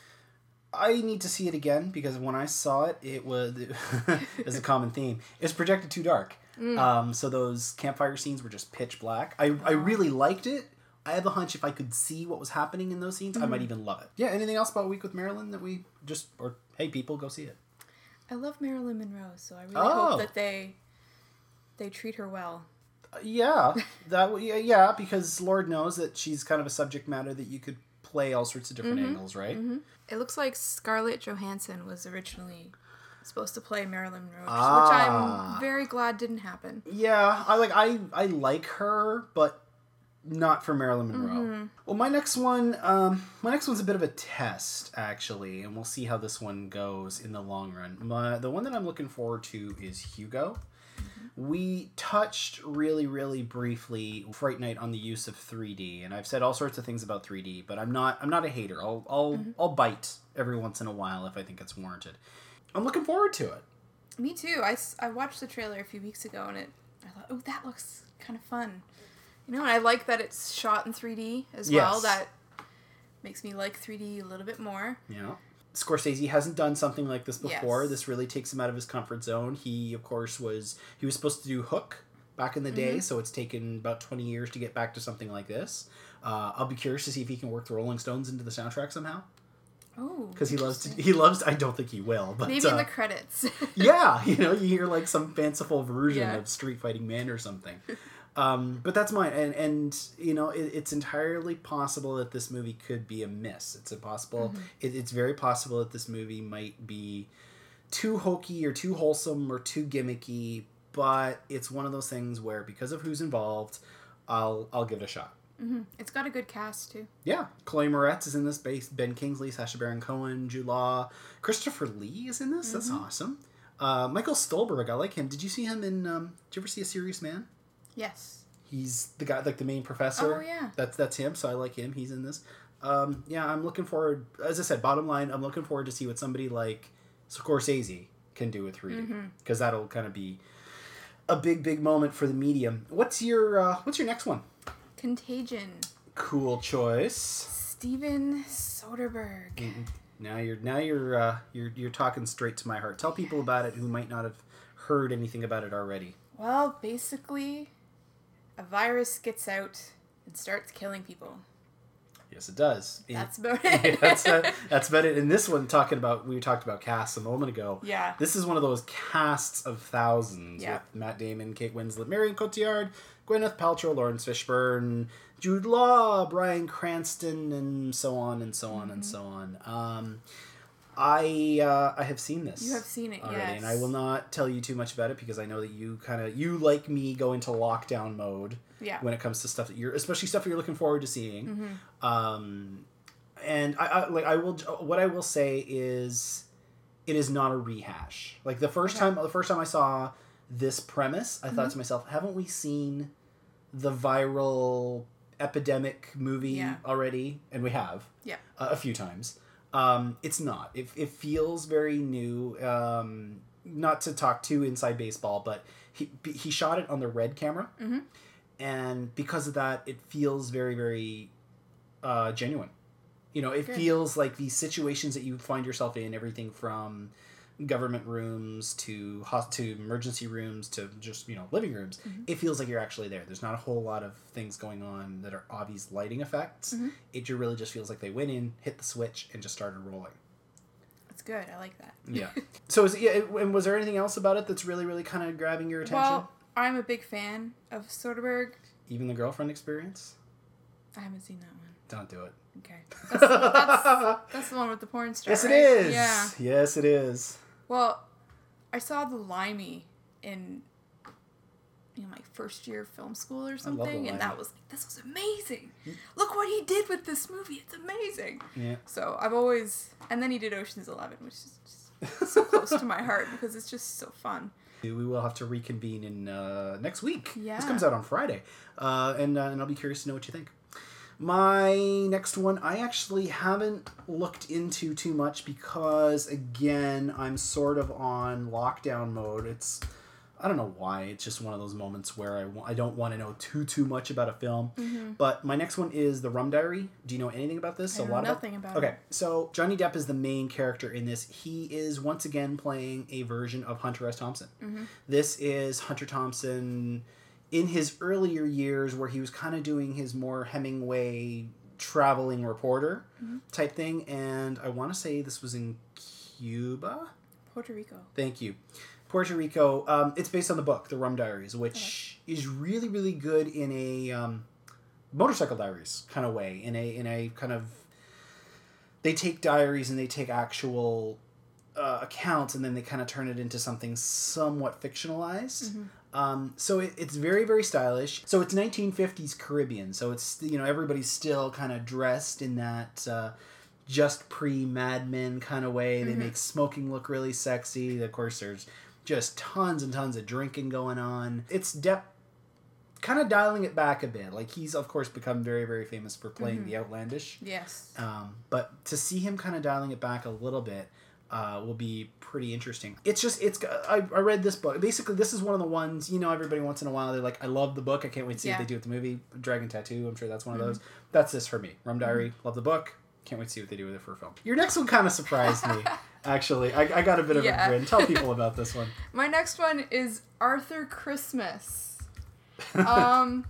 I need to see it again because when I saw it, it was as a common theme. It's projected too dark. So those campfire scenes were just pitch black. I really liked it. I have a hunch if I could see what was happening in those scenes, I might even love it. Yeah. Anything else about Week with Marilyn that we or hey people go see it? I love Marilyn Monroe, so I really Oh. hope that they treat her well. Yeah, yeah, because Lord knows that she's kind of a subject matter that you could play all sorts of different angles, right? It looks like Scarlett Johansson was originally supposed to play Marilyn Monroe, which Ah. I'm very glad didn't happen. Yeah, I like her, but not for Marilyn Monroe. Well, my next one's a bit of a test, actually, and we'll see how this one goes in the long run. The one that I'm looking forward to is Hugo. We touched really, really briefly Fright Night on the use of 3D, and I've said all sorts of things about 3D, but I'm not a hater. I'll bite every once in a while if I think it's warranted. I'm looking forward to it. Me too. I watched the trailer a few weeks ago, and I thought, oh, that looks kind of fun. And I like that it's shot in 3D as well. Yes. That makes me like 3D a little bit more. Yeah. Scorsese hasn't done something like this before. Yes. This really takes him out of his comfort zone. He, of course, was supposed to do Hook back in the day, so it's taken about 20 years to get back to something like this. I'll be curious to see if he can work the Rolling Stones into the soundtrack somehow. Oh, Because he loves, I don't think he will, but maybe in the credits. yeah, you hear like some fanciful version Yeah. of Street Fighting Man or something. But that's mine, and it's entirely possible that this movie could be a miss. It's impossible. It's very possible that this movie might be too hokey or too wholesome or too gimmicky. But it's one of those things where, because of who's involved, I'll give it a shot. It's got a good cast too. Yeah, Chloe Moretz is in this. Ben Kingsley, Sacha Baron Cohen, Jude Law, Christopher Lee is in this. That's awesome. Michael Stolberg, I like him. Did you see him in? Did you ever see A Serious Man? Yes. He's the guy, like the main professor. Oh, yeah. That's him. So I like him. He's in this. Yeah, I'm looking forward. As I said, bottom line, I'm looking forward to see what somebody like Scorsese can do with 3D, because that'll kind of be a big moment for the medium. What's your next one? Contagion. Cool choice. Steven Soderbergh. Now you're talking straight to my heart. Tell people about it who might not have heard anything about it already. Well, basically, a virus gets out and starts killing people. Yes, it does. That's about it. that's about it. In this one, we talked about casts a moment ago. Yeah. This is one of those casts of thousands Yeah. with Matt Damon, Kate Winslet, Marion Cotillard, Gwyneth Paltrow, Lawrence Fishburne, Jude Law, Bryan Cranston, and so on and so on and so on. I have seen this. You have seen it, already, yes. and I will not tell you too much about it because I know that you like me go into lockdown mode. Yeah. When it comes to stuff that especially stuff that you're looking forward to seeing. And I will say is, it is not a rehash. Like the first time I saw this premise, I thought to myself, haven't we seen the viral epidemic movie already? And we have. Yeah. A few times. It's not. It feels very new. Not to talk too inside baseball, but he shot it on the Red camera. Mm-hmm. And because of that, it feels very, very genuine. You know, it feels like these situations that you find yourself in, everything from government rooms to emergency rooms to just, living rooms. Mm-hmm. It feels like you're actually there. There's not a whole lot of things going on that are obvious lighting effects. Mm-hmm. It really just feels like they went in, hit the switch, and just started rolling. That's good. I like that. Yeah. So, and was there anything else about it that's really, really kind of grabbing your attention? Well, I'm a big fan of Soderbergh. Even the Girlfriend Experience? I haven't seen that one. Don't do it. Okay. That's the one with the porn star, Yes, right? it is. Yeah. Yes, it is. Well, I saw The Limey in my first year of film school or something, and this was amazing. Look what he did with this movie. It's amazing. Yeah. So I've always, and then he did Ocean's 11, which is just so close to my heart because it's just so fun. We will have to reconvene in next week. Yeah. This comes out on Friday, and I'll be curious to know what you think. My next one, I actually haven't looked into too much because, again, I'm sort of on lockdown mode. I don't know why. It's just one of those moments where I don't want to know too much about a film. Mm-hmm. But my next one is The Rum Diary. Do you know anything about this? I know nothing about it. Okay, so Johnny Depp is the main character in this. He is once again playing a version of Hunter S. Thompson. Mm-hmm. This is Hunter Thompson in his earlier years where he was kind of doing his more Hemingway traveling reporter type thing. And I want to say this was in Cuba? Puerto Rico. Thank you. Puerto Rico. It's based on the book, The Rum Diaries, which is really, really good in a motorcycle diaries kind of way. In a kind of, they take diaries and they take actual accounts and then they kind of turn it into something somewhat fictionalized. Mm-hmm. So it's very, very stylish. So it's 1950s Caribbean. So it's, everybody's still kind of dressed in that just pre-Mad Men kind of way. They make smoking look really sexy. Of course, there's just tons and tons of drinking going on. It's Depp kind of dialing it back a bit. Like, he's, of course, become very, very famous for playing the outlandish. Yes. But to see him kind of dialing it back a little bit will be pretty interesting. I read this book. Basically, this is one of the ones, everybody once in a while, they're like, I love the book. I can't wait to see what they do with the movie. Dragon Tattoo, I'm sure that's one of those. That's this for me. Rum Diary, love the book. Can't wait to see what they do with it for a film. Your next one kind of surprised me, actually. I got a bit of a grin. Tell people about this one. My next one is Arthur Christmas. I'm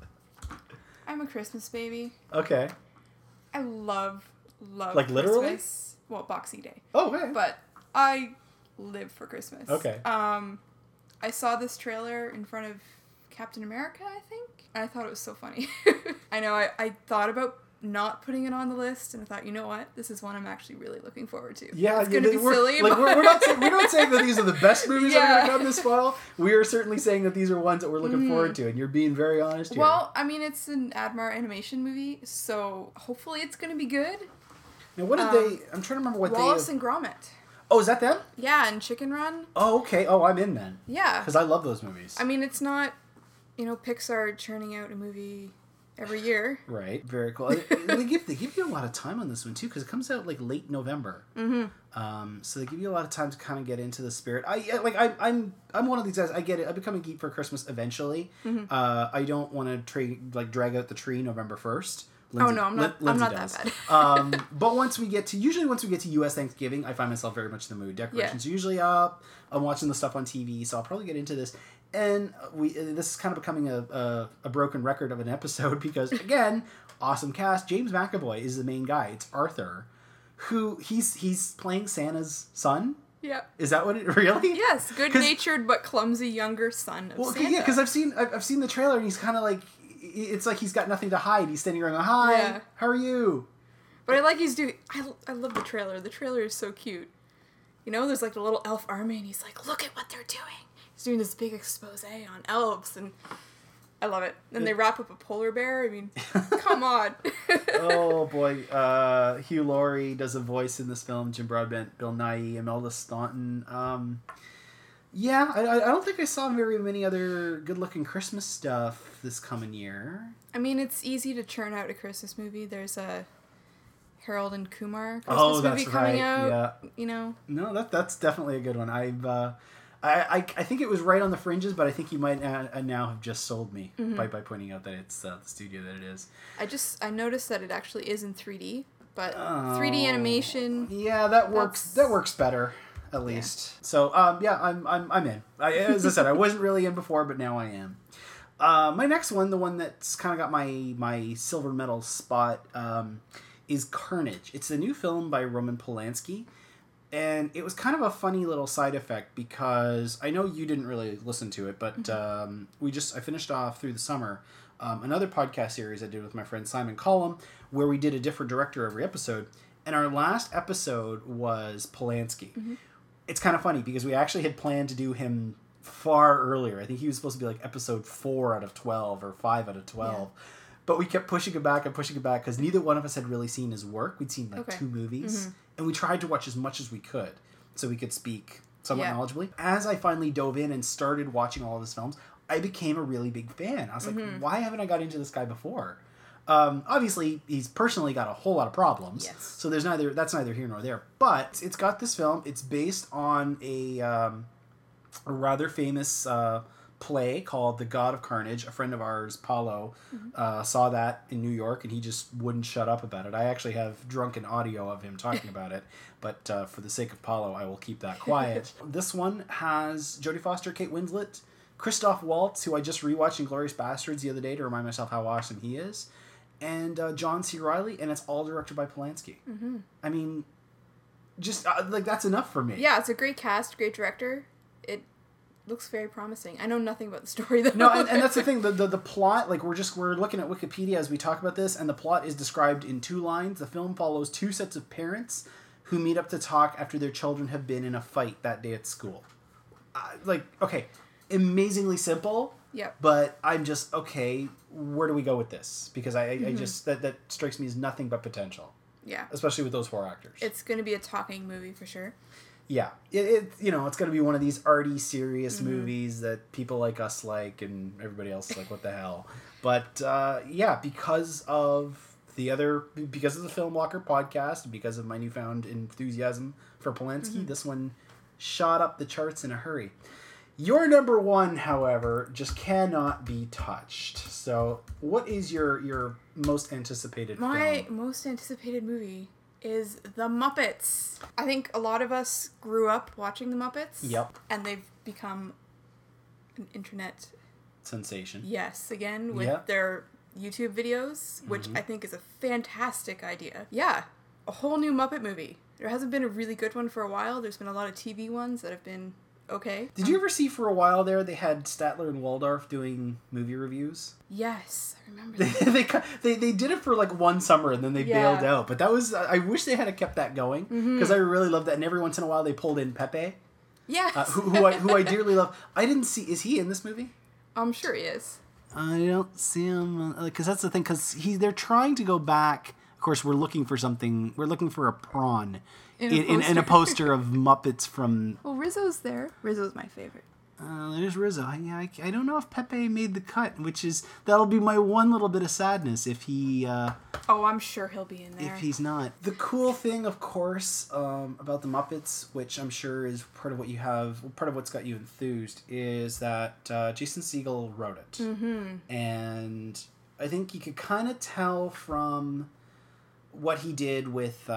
a Christmas baby. Okay. I love like literally? Christmas. Well, Boxing Day. Oh, okay. But I live for Christmas. Okay. I saw this trailer in front of Captain America, I think, and I thought it was so funny. I know I thought about not putting it on the list, and I thought, you know what, this is one I'm actually really looking forward to. Yeah, it's gonna be silly. Like, we're not saying that these are the best movies that are going to come this fall. We are certainly saying that these are ones that we're looking forward to, and you're being very honest here. Well, I mean, it's an Admar animation movie, so hopefully it's going to be good. Now, what did they? I'm trying to remember what Wallace and Gromit. Oh, is that them? Yeah, and Chicken Run. Oh, okay. Oh, I'm in then. Yeah. Because I love those movies. I mean, it's not, Pixar churning out a movie every year. Right. Very cool. they give you a lot of time on this one too, because it comes out like late November. Mm-hmm. So they give you a lot of time to kind of get into the spirit. I'm one of these guys. I get it. I become a geek for Christmas eventually. Mm-hmm. I don't want to drag out the tree November 1st. Lindsay, I'm not that bad. But once we get to U.S. Thanksgiving, I find myself very much in the mood. Decorations are usually up. I'm watching the stuff on TV, so I'll probably get into this. And this is kind of becoming a broken record of an episode because, again, awesome cast. James McAvoy is the main guy. It's Arthur, who he's playing Santa's son. Yeah. Is that what it really? Yes, good-natured but clumsy younger son of Santa. Yeah, because I've seen the trailer and he's kind of like, it's like he's got nothing to hide. He's standing around going, hi, how are you? But I like he's doing, I love the trailer. The trailer is so cute. You know, there's like a little elf army, and he's like, look at what they're doing. He's doing this big expose on elves, and I love it. Then they wrap up a polar bear. I mean, come on. Oh boy, Hugh Laurie does a voice in this film. Jim Broadbent, Bill Nighy, Imelda Staunton. Yeah, I don't think I saw very many other good-looking Christmas stuff this coming year. I mean, it's easy to churn out a Christmas movie. There's a Harold and Kumar Oh, Christmas that's movie coming right, out. yeah. You know, No, that's definitely a good one. I think it was right on the fringes, but I think you might now have just sold me by pointing out that it's the studio that it is. I noticed that it actually is in 3D, but 3D animation. Yeah, that works. That works better, at least. So, yeah, I'm in. As I said, I wasn't really in before, but now I am. My next one, the one that's kind of got my silver medal spot, is Carnage. It's a new film by Roman Polanski. And it was kind of a funny little side effect because I know you didn't really listen to it, but I finished off through the summer another podcast series I did with my friend Simon Collum where we did a different director every episode. And our last episode was Polanski. Mm-hmm. It's kind of funny because we actually had planned to do him far earlier. I think he was supposed to be like episode 4 out of 12 or 5 out of 12. Yeah. But we kept pushing it back because neither one of us had really seen his work. We'd seen 2 movies. Mm-hmm. And we tried to watch as much as we could so we could speak somewhat knowledgeably. As I finally dove in and started watching all of his films, I became a really big fan. I was like, why haven't I got into this guy before? Obviously, he's personally got a whole lot of problems. Yes. So that's neither here nor there. But it's got this film. It's based on a rather famous play called The God of Carnage. A friend of ours, Paulo, saw that in New York, and he just wouldn't shut up about it. I actually have drunken audio of him talking about it, but for the sake of Paulo, I will keep that quiet. This one has Jodie Foster, Kate Winslet, Christoph Waltz, who I just rewatched Inglourious Bastards the other day to remind myself how awesome he is, and John C. Reilly, and it's all directed by Polanski. Mm-hmm. I mean, just that's enough for me. Yeah, it's a great cast, great director. It looks very promising. I know nothing about the story though. No, and that's the thing. The plot, like we're looking at Wikipedia as we talk about this, and the plot is described in 2 lines. The film follows 2 sets of parents who meet up to talk after their children have been in a fight that day at school. Okay, amazingly simple. Yep. But I'm just where do we go with this? Because I just that strikes me as nothing but potential. Yeah. Especially with those 4 actors. It's going to be a talking movie for sure. Yeah, it's going to be one of these arty, serious movies that people like us like, and everybody else is like, what the hell? But because of the Film Walker podcast, and because of my newfound enthusiasm for Polanski, this one shot up the charts in a hurry. Your number 1, however, just cannot be touched. So, what is your most anticipated film? My most anticipated movie is The Muppets. I think a lot of us grew up watching The Muppets. Yep. And they've become an internet sensation. Yes, again, with their YouTube videos, which I think is a fantastic idea. Yeah, a whole new Muppet movie. There hasn't been a really good one for a while. There's been a lot of TV ones that have been okay. Did you ever see for a while there they had Statler and Waldorf doing movie reviews? Yes, I remember that. they did it for like one summer and then they bailed out. But that was I wish they had kept that going because I really loved that. And every once in a while they pulled in Pepe. Yes. Who I dearly love. I didn't see. Is he in this movie? I'm sure he is. I don't see him because that's the thing. Because they're trying to go back. Of course, we're looking for something. We're looking for a prawn in a poster of Muppets from. Well, Rizzo's there. Rizzo's my favorite. There's Rizzo. I don't know if Pepe made the cut, that'll be my one little bit of sadness if he. Oh, I'm sure he'll be in there. If he's not. The cool thing, of course, about the Muppets, which I'm sure is part of what's got you enthused, is that Jason Segel wrote it. Mm-hmm. And I think you could kind of tell from what he did with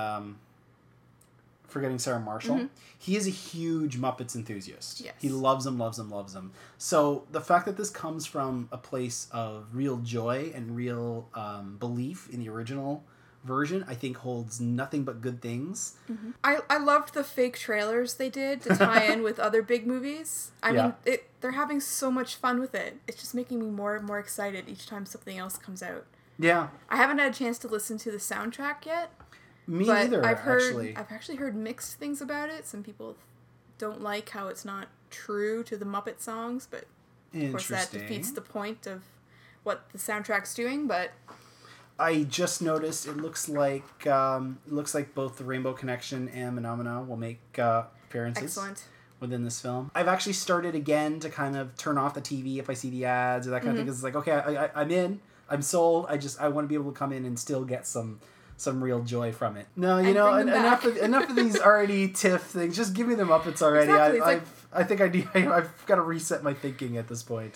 Forgetting Sarah Marshall. Mm-hmm. He is a huge Muppets enthusiast. Yes. He loves them, loves them, loves them. So the fact that this comes from a place of real joy and real belief in the original version, I think holds nothing but good things. Mm-hmm. I loved the fake trailers they did to tie in with other big movies. I mean, they're having so much fun with it. It's just making me more and more excited each time something else comes out. Yeah. I haven't had a chance to listen to the soundtrack yet. Me But either, I've actually. actually heard mixed things about it. Some people don't like how it's not true to the Muppet songs, but of course that defeats the point of what the soundtrack's doing. But I just noticed it looks like both the Rainbow Connection and Phenomena will make appearances excellent. within this film. I've actually started again to kind of turn off the TV if I see the ads or that kind of thing. 'Cause it's like, okay, I'm in, I'm sold. I want to be able to come in and still get some real joy from it. No, you And know, bring them enough of these already TIFF things. Just give me the Muppets already. Exactly, it's I think I've got to reset my thinking at this point.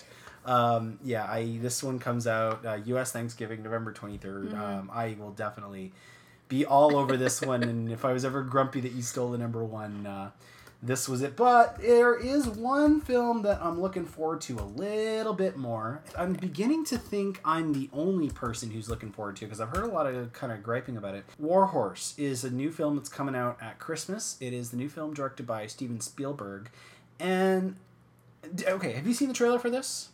This one comes out U.S. Thanksgiving, November 23rd. I will definitely be all over this one, and if I was ever grumpy that you stole the number one, this was it. But there is one film that I'm looking forward to a little bit more. I'm beginning to think I'm the only person who's looking forward to, because I've heard a lot of kind of griping about it. War Horse is a new film that's coming out at Christmas. It is the new film directed by Steven Spielberg. And, okay, have you seen the trailer for this?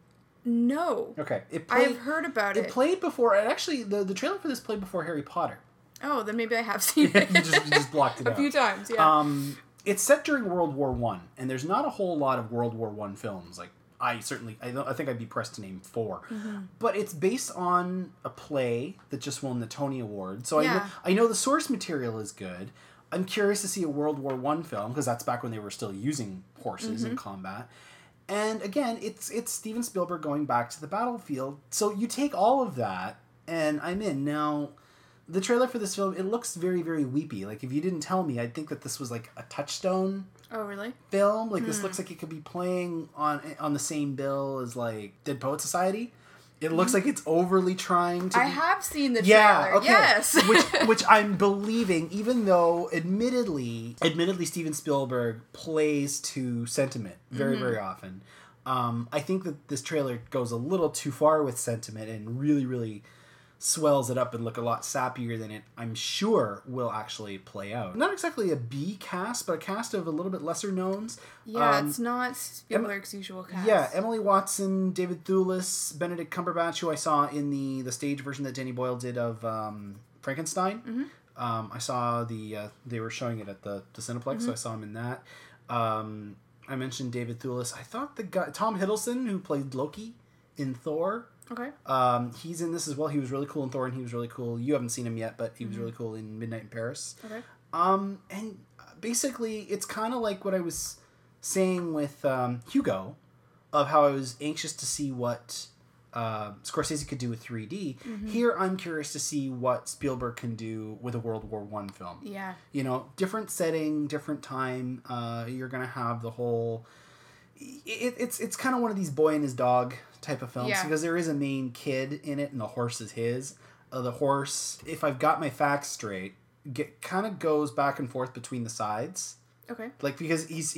No. Okay. I've heard about it. It played before, and actually, the trailer for this played before Harry Potter. Oh, then maybe I have seen you it. just blocked it out. A few times, yeah. It's set during World War One, and there's not a whole lot of World War One films. Like, I think I'd be pressed to name 4. But it's based on a play that just won the Tony Award. So Yeah. I know the source material is good. I'm curious to see a World War One film, because that's back when they were still using horses in combat. And again, it's Steven Spielberg going back to the battlefield. So you take all of that, and I'm in. Now, the trailer for this film, it looks very, very weepy. Like, if you didn't tell me, I'd think that this was like a Touchstone Oh, really? film. Like, this looks like it could be playing on the same bill as, like, Dead Poet Society. It looks like it's overly trying to I be... have seen the trailer. Yeah, okay. Yes. which I'm believing, even though admittedly Steven Spielberg plays to sentiment very, very often. I think that this trailer goes a little too far with sentiment and really, really swells it up and look a lot sappier than it, I'm sure, will actually play out. Not exactly a B cast, but a cast of a little bit lesser knowns. Yeah, it's not Spielberg's usual cast. Yeah, Emily Watson, David Thewlis, Benedict Cumberbatch, who I saw in the stage version that Danny Boyle did of Frankenstein. I saw they were showing it at the Cineplex, so I saw him in that. I mentioned David Thewlis. I thought the guy Tom Hiddleston, who played Loki in Thor. Okay. He's in this as well. He was really cool in Thor, and he was really cool. You haven't seen him yet, but he was really cool in Midnight in Paris. Okay. And basically, it's kind of like what I was saying with Hugo, of how I was anxious to see what Scorsese could do with 3D. Here, I'm curious to see what Spielberg can do with a World War I film. Yeah. You know, different setting, different time. You're gonna have the whole. It's kind of one of these boy and his dog type of films, because there is a main kid in it, and the horse is his. The horse, if I've got my facts straight, kind of goes back and forth between the sides. Okay. Like, because he's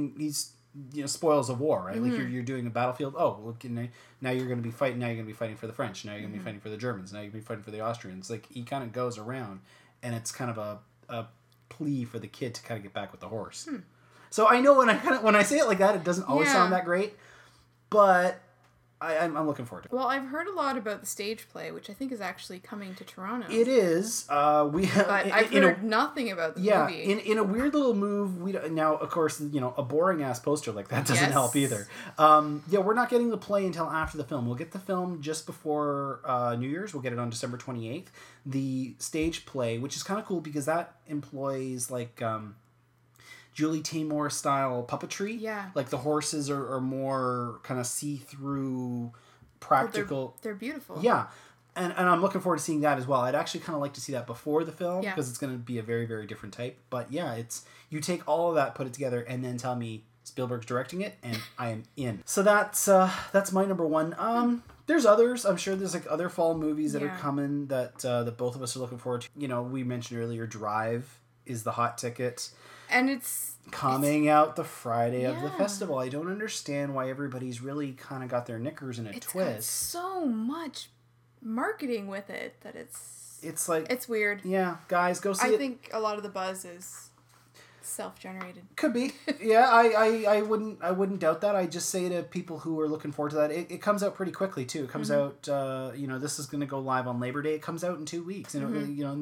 spoils of war, right? Like, you're doing a battlefield. Oh, look, now you're going to be fighting. Now you're going to be fighting for the French. Now you're going to be fighting for the Germans. Now you're going to be fighting for the Austrians. Like, he kind of goes around, and it's kind of a plea for the kid to kind of get back with the horse. So I know when I say it like that, it doesn't always sound that great, but I'm looking forward to it. Well, I've heard a lot about the stage play, which I think is actually coming to Toronto. It is. But I've heard nothing about the movie. In a weird little move, now, of course, a boring-ass poster like that doesn't help either. We're not getting the play until after the film. We'll get the film just before New Year's. We'll get it on December 28th. The stage play, which is kind of cool because that employs, like... Julie Taymor style puppetry. Yeah. Like, the horses are more kind of see-through, practical. They're beautiful. Yeah. And I'm looking forward to seeing that as well. I'd actually kind of like to see that before the film, because it's going to be a very, very different type. But yeah, you take all of that, put it together, and then tell me Spielberg's directing it, and I am in. So that's my number one. There's others. I'm sure there's like other fall movies that are coming that both of us are looking forward to. We mentioned earlier, Drive is the hot ticket. And it's coming out the Friday of the festival. I don't understand why everybody's really kind of got their knickers in a twist. Got so much marketing with it that it's like, it's weird. Yeah, guys, go see it. I think a lot of the buzz is self-generated. Could be. Yeah, I wouldn't doubt that. I just say to people who are looking forward to that, it comes out pretty quickly too. It comes out, this is going to go live on Labor Day. It comes out in 2 weeks. Not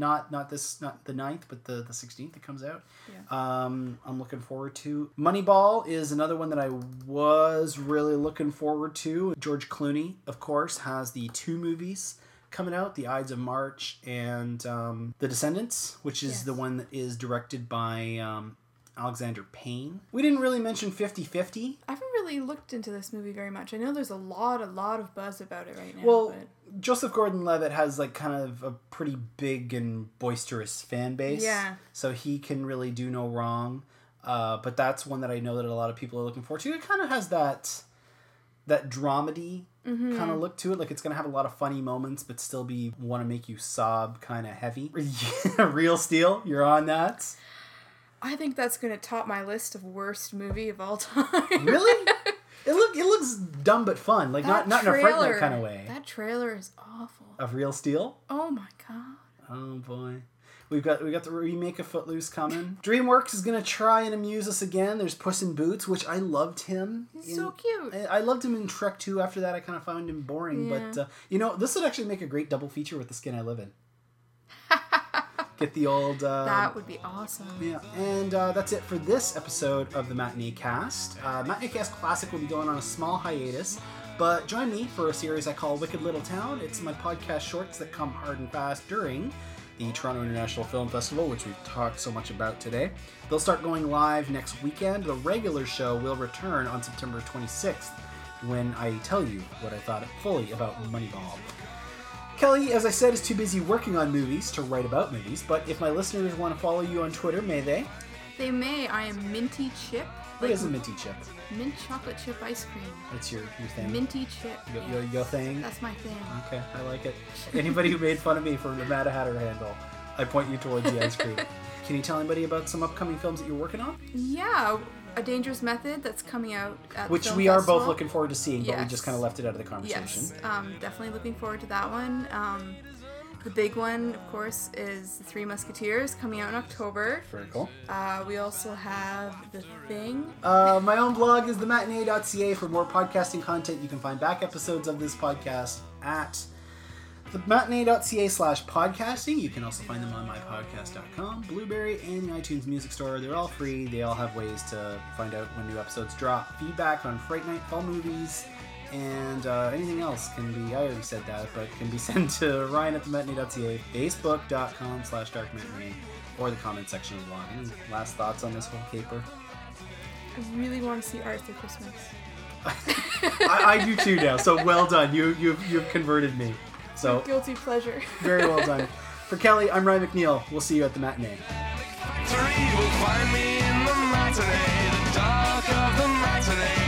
the 9th, but the 16th it comes out. Yeah. I'm looking forward to. Moneyball is another one that I was really looking forward to. George Clooney, of course, has the 2 movies coming out, The Ides of March and The Descendants, which is the one that is directed by Alexander Payne. We didn't really mention 50-50. I haven't really looked into this movie very much. I know there's a lot of buzz about it right now. Well, Joseph Gordon-Levitt has like kind of a pretty big and boisterous fan base. Yeah. So he can really do no wrong. But that's one that I know that a lot of people are looking forward to. It kind of has that dramedy kind of look to it. Like it's going to have a lot of funny moments, but still be want to make you sob kind of heavy. Real Steel, you're on that. I think that's going to top my list of worst movie of all time. Really? It looks dumb but fun. Like not in a Fright Night kind of way. That trailer is awful. Of Real Steel? Oh my god. Oh boy. We got the remake of Footloose coming. DreamWorks is going to try and amuse us again. There's Puss in Boots, which I loved him. He's so cute. I loved him in Shrek 2. After that, I kind of found him boring. Yeah. But, this would actually make a great double feature with The Skin I Live In. Get the old... that would be awesome. Yeah, and that's it for this episode of the Matinee Cast. Matinee Cast Classic will be going on a small hiatus, but join me for a series I call Wicked Little Town. It's my podcast shorts that come hard and fast during the Toronto International Film Festival, which we've talked so much about today. They'll start going live next weekend. The regular show will return on September 26th when I tell you what I thought fully about Moneyball. Kelly, as I said, is too busy working on movies to write about movies, but if my listeners want to follow you on Twitter, may they? They may. I am Minty Chip. What is a minty chip? Mint chocolate chip ice cream. That's your thing? Minty Chip. Your thing? That's my thing. Okay, I like it. Anybody who made fun of me for the Mad Hatter handle, I point you towards the ice cream. Can you tell anybody about some upcoming films that you're working on? Yeah, A Dangerous Method that's coming out at Which the Film we are Festival. both looking forward to seeing, but we Yes. just kind of left it out of the conversation. Yes, definitely looking forward to that one. The big one, of course, is The Three Musketeers coming out in October. Very cool. We also have The Thing. My own blog is thematinee.ca. For more podcasting content, you can find back episodes of this podcast at thematinee.ca/podcasting. You can also find them on mypodcast.com, Blueberry, and the iTunes Music Store. They're all free. They all have ways to find out when new episodes drop. Feedback on Fright Night, fall movies, and anything else can be, I already said that, but can be sent to Ryan at thematinee.ca, facebook.com/darkmatinee, or the comment section of the blog. Any last thoughts on this whole caper? I really want to see Arthur Christmas. I do too now, so well done. You've converted me. So Guilty pleasure. very well done. For Kelly, I'm Ryan McNeil. We'll see you at the matinee. Factory will find me in the matinee, the dark of the matinee.